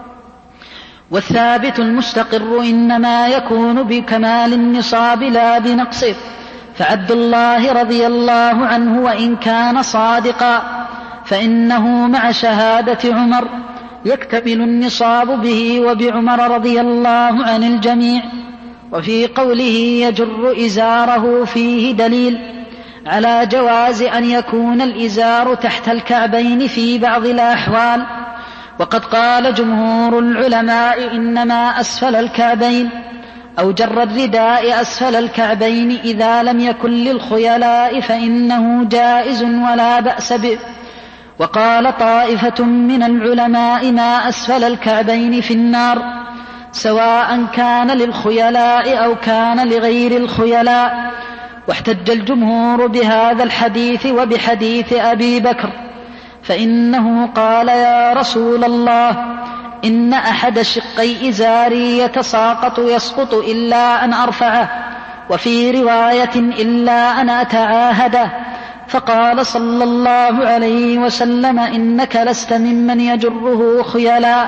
والثابت المستقر إنما يكون بكمال النصاب لا بنقصه. فعبد الله رضي الله عنه وإن كان صادقا فإنه مع شهادة عمر يكتمل النصاب به وبعمر رضي الله عن الجميع. وفي قوله يجر إزاره فيه دليل على جواز أن يكون الإزار تحت الكعبين في بعض الأحوال، وقد قال جمهور العلماء إنما أسفل الكعبين أو جر الرداء أسفل الكعبين إذا لم يكن للخيلاء فإنه جائز ولا بأس به. وقال طائفة من العلماء ما أسفل الكعبين في النار، سواء كان للخيلاء أو كان لغير الخيلاء. واحتج الجمهور بهذا الحديث وبحديث أبي بكر، فإنه قال يا رسول الله إن أحد شقي إزاري يتساقط يسقط إلا أن أرفعه، وفي رواية إلا أن أتعاهده، فقال صلى الله عليه وسلم إنك لست ممن يجره خيلاء.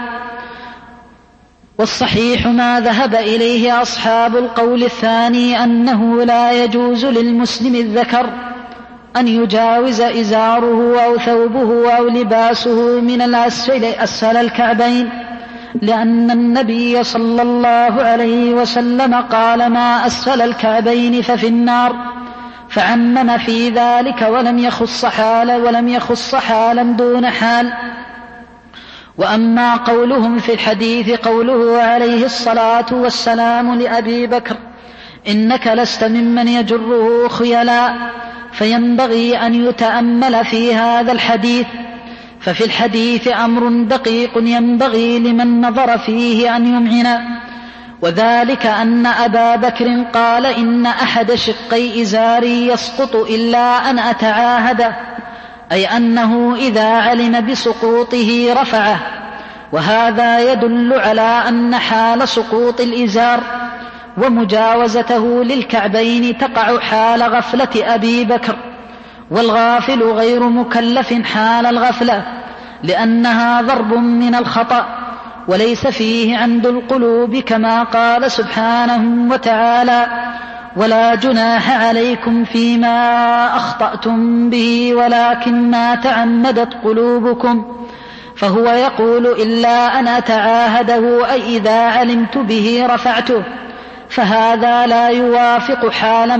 والصحيح ما ذهب إليه أصحاب القول الثاني أنه لا يجوز للمسلم الذكر أن يجاوز إزاره أو ثوبه أو لباسه من الأسفل أسفل الكعبين، لأن النبي صلى الله عليه وسلم قال ما أسفل الكعبين ففي النار، فعمم في ذلك ولم يخص حالا دون حال. وأما قولهم في الحديث قوله عليه الصلاة والسلام لأبي بكر إنك لست ممن يجره خيلاء، فينبغي أن يتأمل في هذا الحديث، ففي الحديث أمر دقيق ينبغي لمن نظر فيه أن يمعن. وذلك أن أبا بكر قال إن أحد شقي إزاري يسقط إلا أن أتعاهده، أي أنه إذا علم بسقوطه رفعه. وهذا يدل على أن حال سقوط الإزار ومجاوزته للكعبين تقع حال غفلة أبي بكر، والغافل غير مكلف حال الغفلة، لأنها ضرب من الخطأ وليس فيه عند القلوب، كما قال سبحانه وتعالى: ولا جناح عليكم فيما أخطأتم به ولكن ما تعمدت قلوبكم. فهو يقول إلا أن أتعاهده، أي إذا علمت به رفعته. فهذا لا يوافق حال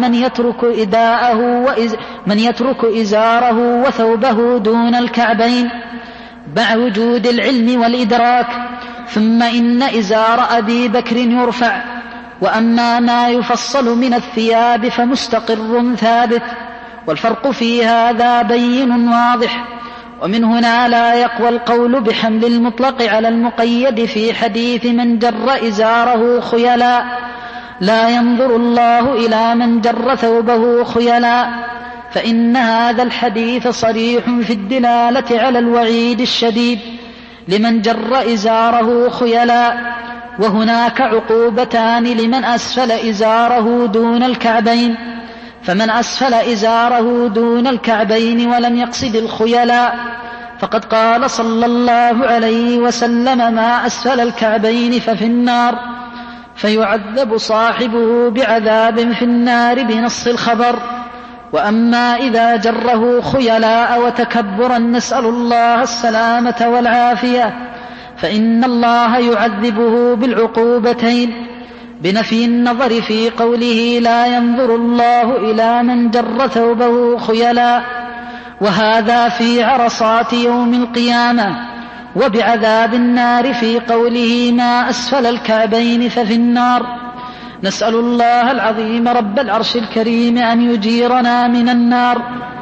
من يترك إزاره وثوبه دون الكعبين مع وجود العلم والإدراك. ثم إن إزار أبي بكر يرفع، وأما ما يفصل من الثياب فمستقر ثابت، والفرق في هذا بين واضح. ومن هنا لا يقوى القول بحمل المطلق على المقيد في حديث من جر إزاره خيلا. لا ينظر الله إلى من جر ثوبه خيلا، فإن هذا الحديث صريح في الدلالة على الوعيد الشديد لمن جر إزاره خيلا. وهناك عقوبتان لمن أسفل إزاره دون الكعبين. فمن أسفل إزاره دون الكعبين ولم يقصد الخيلاء فقد قال صلى الله عليه وسلم: ما أسفل الكعبين ففي النار، فيعذب صاحبه بعذاب في النار بنص الخبر. وأما إذا جره خيلاء وتكبرا، نسأل الله السلامة والعافية، فإن الله يعذبه بالعقوبتين، بنفي النظر في قوله: لا ينظر الله إلى من جر ثوبه خيلاء، وهذا في عرصات يوم القيامة، وبعذاب النار في قوله: ما أسفل الكعبين ففي النار. نسأل الله العظيم رب العرش الكريم أن يجيرنا من النار.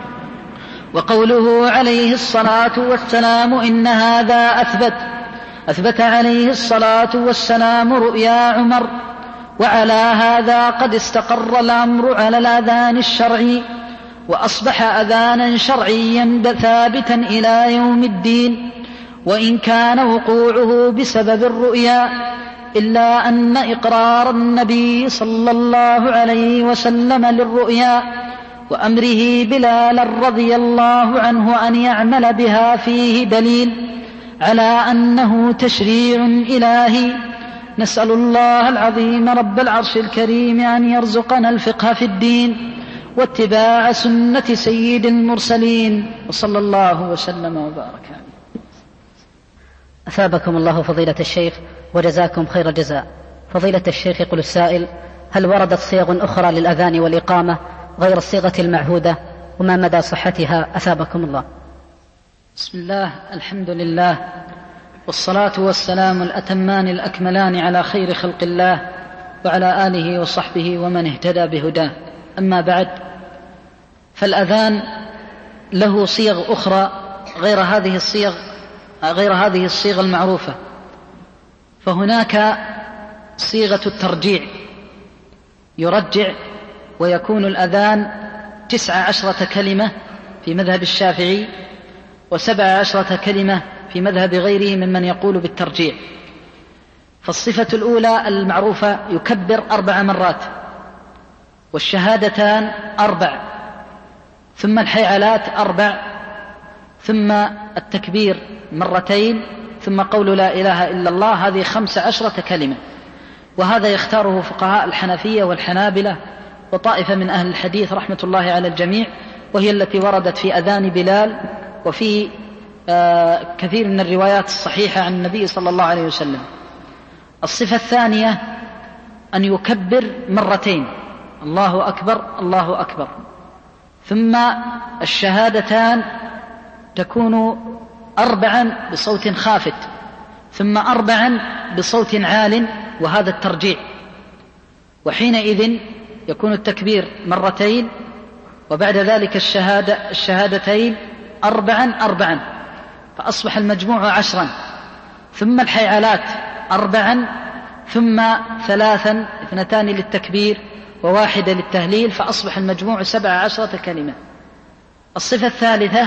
وقوله عليه الصلاة والسلام: إن هذا أثبت عليه الصلاة والسلام رؤيا عمر. وعلى هذا قد استقر الأمر على الأذان الشرعي، وأصبح أذانا شرعيا ثابتا إلى يوم الدين، وإن كان وقوعه بسبب الرؤيا، إلا أن إقرار النبي صلى الله عليه وسلم للرؤيا وأمره بلالا رضي الله عنه أن يعمل بها فيه دليل على أنه تشريع إلهي. نسأل الله العظيم رب العرش الكريم أن يرزقنا الفقه في الدين واتباع سنة سيد المرسلين، وصلى الله وسلم وبارك. أثابكم الله فضيلة الشيخ وجزاكم خير الجزاء. فضيلة الشيخ، يقول السائل: هل وردت صيغ أخرى للأذان والإقامة غير الصيغة المعهودة، وما مدى صحتها؟ أثابكم الله. بسم الله، الحمد لله، والصلاة والسلام الأتمان الأكملان على خير خلق الله وعلى آله وصحبه ومن اهتدى بهداه. أما بعد، فالأذان له صيغ أخرى غير هذه الصيغ المعروفة. فهناك صيغة الترجيع، يرجع ويكون الأذان 19 كلمة في مذهب الشافعي، و17 كلمة في مذهب غيره ممن يقول بالترجيع. فالصفة الأولى المعروفة: يكبر 4 مرات، والشهادتان 4، ثم الحيعلات 4، ثم التكبير 2 ثم قول لا إله إلا الله. هذه 15 كلمة. وهذا يختاره فقهاء الحنفية والحنابلة وطائفة من أهل الحديث رحمة الله على الجميع، وهي التي وردت في أذان بلال وفي كثير من الروايات الصحيحة عن النبي صلى الله عليه وسلم. الصفة الثانية أن يكبر 2، الله أكبر الله أكبر، ثم الشهادتان تكون 4 بصوت خافت، ثم 4 بصوت عال، وهذا الترجيع. وحينئذ يكون التكبير 2، وبعد ذلك الشهادتين 4، فأصبح المجموع 10، ثم الحيعلات 4، ثم 3 2 للتكبير و1 للتهليل، فأصبح المجموع 17 كلمة. الصفة الثالثة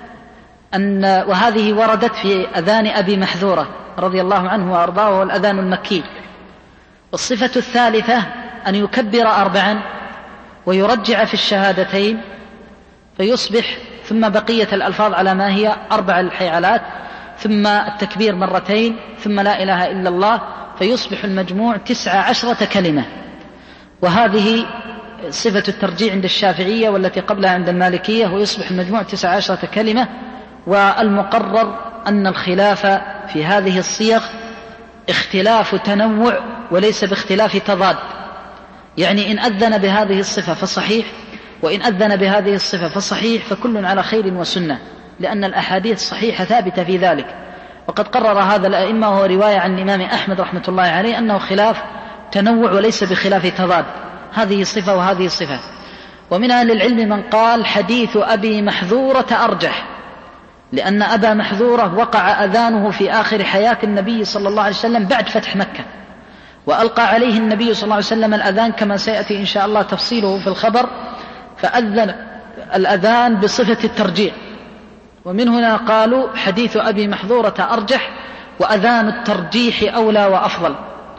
وهذه وردت في أذان أبي محذورة رضي الله عنه وأرضاه، وهو الأذان المكي. الصفة الثالثة أن يكبر 4 ويرجع في الشهادتين فيصبح، ثم بقية الألفاظ على ما هي 4 الحيعلات، ثم التكبير 2 مرتين، ثم لا إله إلا الله، فيصبح المجموع 19 كلمة. وهذه صفة الترجيع عند الشافعية والتي قبلها عند المالكية، ويصبح المجموع 19 كلمة. والمقرر أن الخلاف في هذه الصيغ اختلاف تنوع وليس باختلاف تضاد، يعني إن أذن بهذه الصفة فصحيح، وإن أذن بهذه الصفة فصحيح، فكل على خير وسنة، لأن الأحاديث الصحيحة ثابتة في ذلك. وقد قرر هذا الأئمة، وهو رواية عن الإمام أحمد رحمة الله عليه أنه خلاف تنوع وليس بخلاف تضاد، هذه صفة وهذه صفة. ومن أهل العلم من قال حديث أبي محذورة أرجح، لأن أبا محذورة وقع أذانه في آخر حياة النبي صلى الله عليه وسلم بعد فتح مكة، وألقى عليه النبي صلى الله عليه وسلم الأذان كما سيأتي إن شاء الله تفصيله في الخبر، فأذن الأذان بصفة الترجيع. ومن هنا قالوا حديث أبي محذورة أرجح، وأذان الترجيح أولى وأفضل.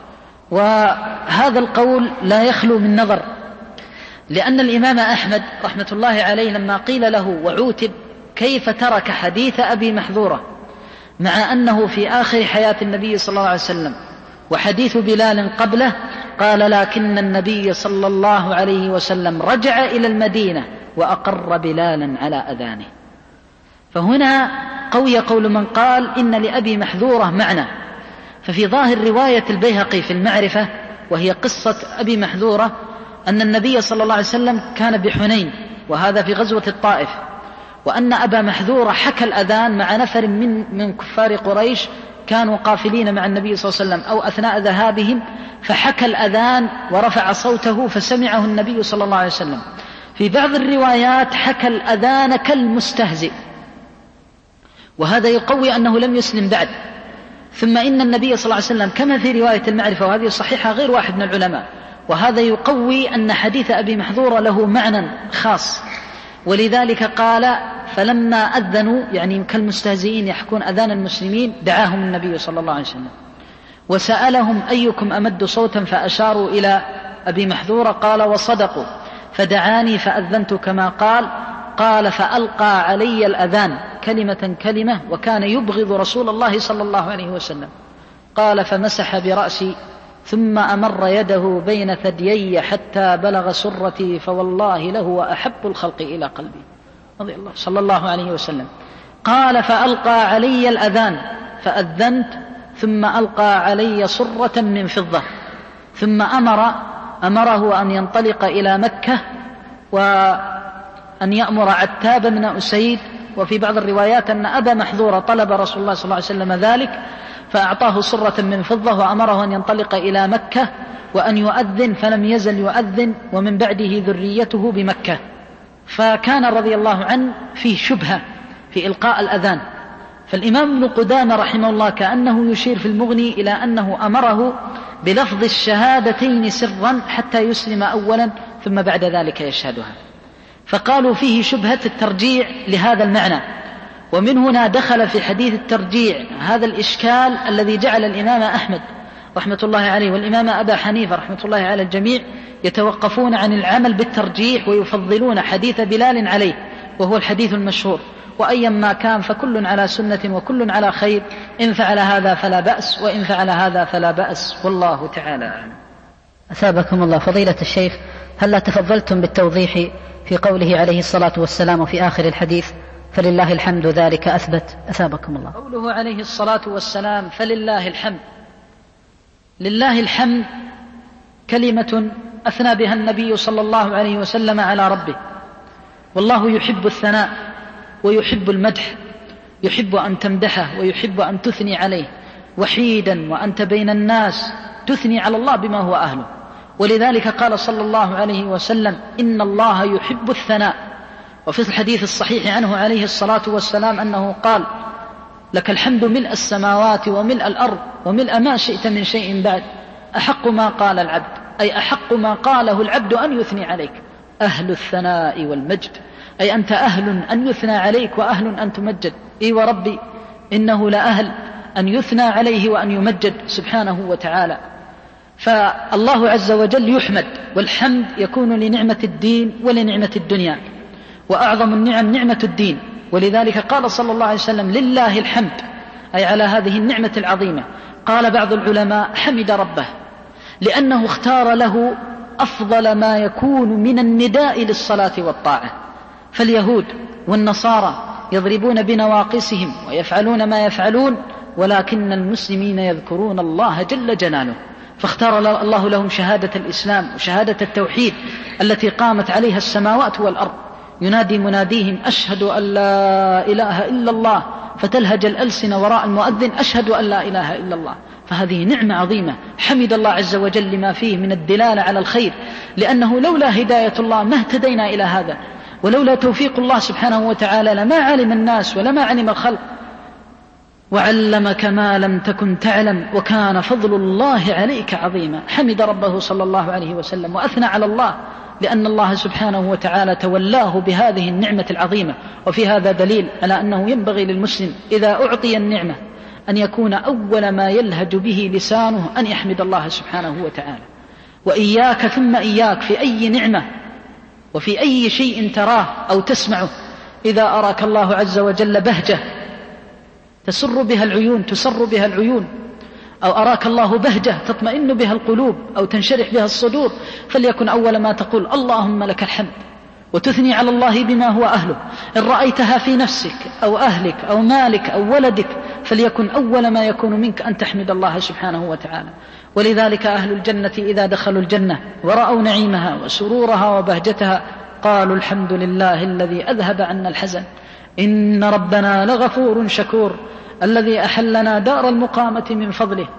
وهذا القول لا يخلو من نظر، لأن الإمام أحمد رحمة الله عليه لما قيل له وعوتب كيف ترك حديث أبي محذورة مع أنه في آخر حياة النبي صلى الله عليه وسلم وحديث بلال قبله، قال لكن النبي صلى الله عليه وسلم رجع إلى المدينة وأقر بلالا على أذانه. فهنا قوي قول من قال إن لأبي محذورة معنى. ففي ظاهر رواية البيهقي في المعرفة، وهي قصة أبي محذورة، أن النبي صلى الله عليه وسلم كان بحنين، وهذا في غزوة الطائف، وأن أبا محذورة حكى الأذان مع نفر من كفار قريش كانوا قافلين مع النبي صلى الله عليه وسلم أو أثناء ذهابهم، فحكى الأذان ورفع صوته فسمعه النبي صلى الله عليه وسلم. في بعض الروايات حكى الأذان كالمستهزئ، وهذا يقوي أنه لم يسلم بعد. ثم إن النبي صلى الله عليه وسلم كما في رواية المعرفة، وهذه صحيحة غير واحد من العلماء، وهذا يقوي أن حديث أبي محذورة له معنى خاص. ولذلك قال فلما أذنوا، يعني كالمستهزئين يحكون أذان المسلمين، دعاهم النبي صلى الله عليه وسلم وسألهم أيكم أمد صوتا، فأشاروا إلى أبي محذورة، قال وصدقوا، فدعاني فأذنت كما قال فألقى علي الأذان كلمة كلمة، وكان يبغض رسول الله صلى الله عليه وسلم. قال فمسح برأسي ثم أمر يده بين ثديي حتى بلغ سرتي، فوالله لهو أحب الخلق إلى قلبي رضي الله صلى الله عليه وسلم. قال فألقى علي الأذان فأذنت، ثم ألقى علي صرة من فضة، ثم أمره أن ينطلق إلى مكة وأن يأمر عتاب بن أسيد. وفي بعض الروايات أن أبا محذورة طلب رسول الله صلى الله عليه وسلم ذلك، فأعطاه صرة من فضة وأمره أن ينطلق إلى مكة وأن يؤذن، فلم يزل يؤذن، ومن بعده ذريته بمكة. فكان رضي الله عنه فيه شبهة في إلقاء الأذان. فالإمام ابن قدامة رحمه الله كأنه يشير في المغني إلى أنه أمره بلفظ الشهادتين سرا حتى يسلم أولا ثم بعد ذلك يشهدها، فقالوا فيه شبهة الترجيع لهذا المعنى. ومن هنا دخل في حديث الترجيع هذا الإشكال الذي جعل الإمام أحمد رحمة الله عليه والإمام أبا حنيفة رحمة الله على الجميع يتوقفون عن العمل بالترجيح ويفضلون حديث بلال عليه، وهو الحديث المشهور. وأيا ما كان فكل على سنة وكل على خير، إن فعل هذا فلا بأس، وإن فعل هذا فلا بأس، والله تعالى أعلم. أثابكم الله فضيلة الشيخ، هل تفضلتم بالتوضيح في قوله عليه الصلاة والسلام في آخر الحديث فلله الحمد ذلك أثبت؟ أثابكم الله. قوله عليه الصلاة والسلام فلله الحمد، لله الحمد كلمة أثنى بها النبي صلى الله عليه وسلم على ربه، والله يحب الثناء ويحب المدح، يحب أن تمدحه ويحب أن تثني عليه، وحيدا وأنت بين الناس تثني على الله بما هو أهله. ولذلك قال صلى الله عليه وسلم إن الله يحب الثناء. وفي الحديث الصحيح عنه عليه الصلاة والسلام أنه قال لك الحمد ملء السماوات وملء الأرض وملء ما شئت من شيء بعد، أحق ما قال العبد، أي أحق ما قاله العبد أن يثني عليك، أهل الثناء والمجد، أي أنت أهل أن يثنى عليك وأهل أن تمجد. إي وربي إنه لأهل أن يثنى عليه وأن يمجد سبحانه وتعالى. فالله عز وجل يحمد، والحمد يكون لنعمة الدين ولنعمة الدنيا، وأعظم النعم نعمة الدين. ولذلك قال صلى الله عليه وسلم لله الحمد، أي على هذه النعمة العظيمة. قال بعض العلماء حمد ربه لأنه اختار له أفضل ما يكون من النداء للصلاة والطاعة. فاليهود والنصارى يضربون بنواقصهم ويفعلون ما يفعلون، ولكن المسلمين يذكرون الله جل جلاله، فاختار الله لهم شهادة الإسلام وشهادة التوحيد التي قامت عليها السماوات والأرض. ينادي مناديهم أشهد أن لا إله إلا الله، فتلهج الألسنة وراء المؤذن أشهد أن لا إله إلا الله. فهذه نعمة عظيمة حمد الله عز وجل لما فيه من الدلالة على الخير، لأنه لولا هداية الله ما اهتدينا إلى هذا، ولولا توفيق الله سبحانه وتعالى لما علم الناس ولما علم الخلق. وعلمك ما لم تكن تعلم وكان فضل الله عليك عظيما. حمد ربه صلى الله عليه وسلم وأثنى على الله، لأن الله سبحانه وتعالى تولاه بهذه النعمة العظيمة. وفي هذا دليل على أنه ينبغي للمسلم إذا أعطي النعمة أن يكون أول ما يلهج به لسانه أن يحمد الله سبحانه وتعالى. وإياك ثم إياك في أي نعمة وفي أي شيء تراه أو تسمعه، إذا أراك الله عز وجل بهجة تسر بها العيون تسر بها العيون، أو أراك الله بهجة تطمئن بها القلوب أو تنشرح بها الصدور، فليكن أول ما تقول اللهم لك الحمد، وتثني على الله بما هو أهله. إن رأيتها في نفسك أو أهلك أو مالك أو ولدك، فليكن أول ما يكون منك أن تحمد الله سبحانه وتعالى. ولذلك أهل الجنة إذا دخلوا الجنة ورأوا نعيمها وسرورها وبهجتها قالوا الحمد لله الذي أذهب عنا الحزن إن ربنا لغفور شكور الذي أحلنا دار المقامة من فضله.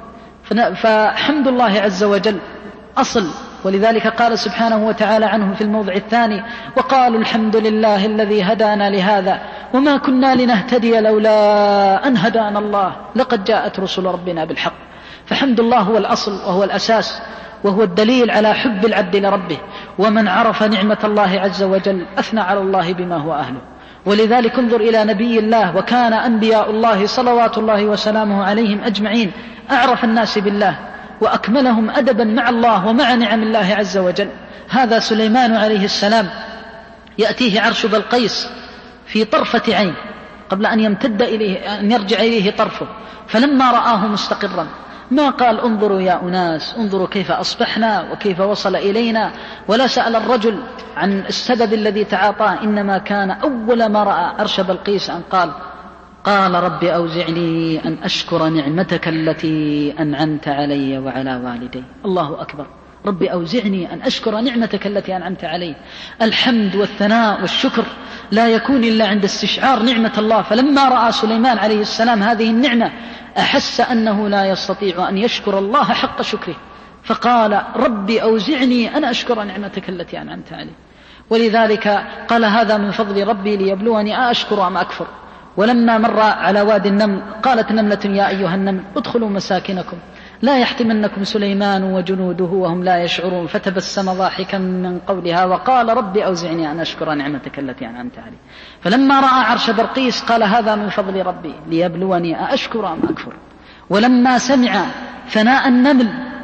فحمد الله عز وجل أصل. ولذلك قال سبحانه وتعالى عنه في الموضع الثاني وقالوا الحمد لله الذي هدانا لهذا وما كنا لنهتدي لولا أن هدانا الله لقد جاءت رسل ربنا بالحق. فحمد الله هو الأصل وهو الأساس وهو الدليل على حب العبد لربه. ومن عرف نعمة الله عز وجل أثنى على الله بما هو أهله. ولذلك انظر إلى نبي الله، وكان أنبياء الله صلوات الله وسلامه عليهم أجمعين أعرف الناس بالله وأكملهم أدبا مع الله ومع نعم الله عز وجل. هذا سليمان عليه السلام يأتيه عرش بلقيس في طرفة عين قبل أن يمتد إليه أن يرجع إليه طرفه، فلما رآه مستقرا ما قال انظروا يا أناس انظروا كيف أصبحنا وكيف وصل إلينا، ولا سأل الرجل عن السبب الذي تعاطاه، إنما كان أول ما رأى عرش بلقيس أن قال رب أوزعني أن أشكر نعمتك التي أنعمت علي وعلى والدي. الله أكبر. رب أوزعني أن أشكر نعمتك التي أنعمت علي. الحمد والثناء والشكر لا يكون إلا عند استشعار نعمة الله. فلما رأى سليمان عليه السلام هذه النعمة أحس أنه لا يستطيع أن يشكر الله حق شكره، فقال رب أوزعني أن أشكر نعمتك التي أنعمت علي. ولذلك قال هذا من فضل ربي ليبلوني أشكر أم أكفر. ولما مر على وادي النمل قالت نملة يا أيها النمل ادخلوا مساكنكم لا يحطمنكم سليمان وجنوده وهم لا يشعرون، فتبسم ضاحكا من قولها وقال رب أوزعني أن أشكر نعمتك التي أنعمت علي. فلما رأى عرش بلقيس قال هذا من فضل ربي ليبلوني أشكر أم أكفر. ولما سمع ثناء النمل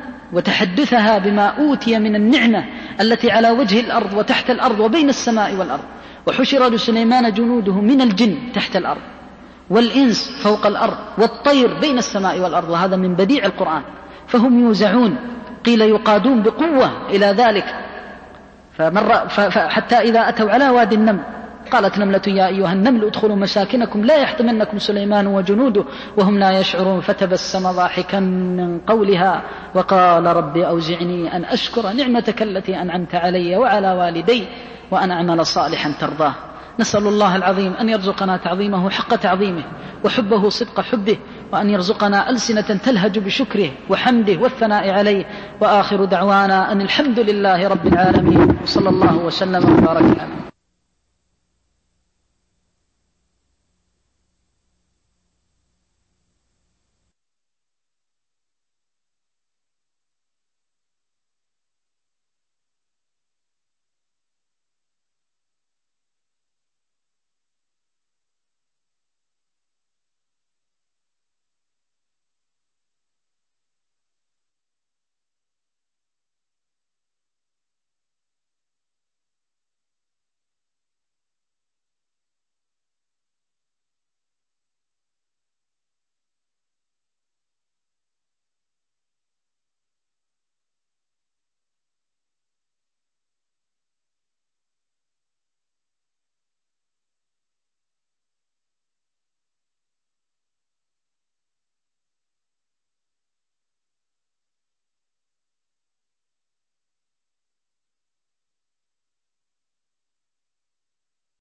وتحدثها بما أوتي من النعمة التي على وجه الأرض وتحت الأرض وبين السماء والأرض، وحشر لسليمان جنوده من الجن تحت الأرض والإنس فوق الأرض والطير بين السماء والأرض، وهذا من بديع القرآن، فهم يوزعون قيل يقادون بقوة إلى ذلك. حتى إذا أتوا على وادي النمل قالت نملة يا أيها النمل ادخلوا مساكنكم لا يحطمنكم سليمان وجنوده وهم لا يشعرون، فتبسم ضاحكا من قولها وقال رب أوزعني أن أشكر نعمتك التي أنعمت علي وعلى والدي وأن أعمل صالحا ترضاه. نسأل الله العظيم أن يرزقنا تعظيمه حق تعظيمه وحبه صدق حبه، وأن يرزقنا ألسنة تلهج بشكره وحمده والثناء عليه. وآخر دعوانا أن الحمد لله رب العالمين، وصلى الله وسلم وبارك عليه.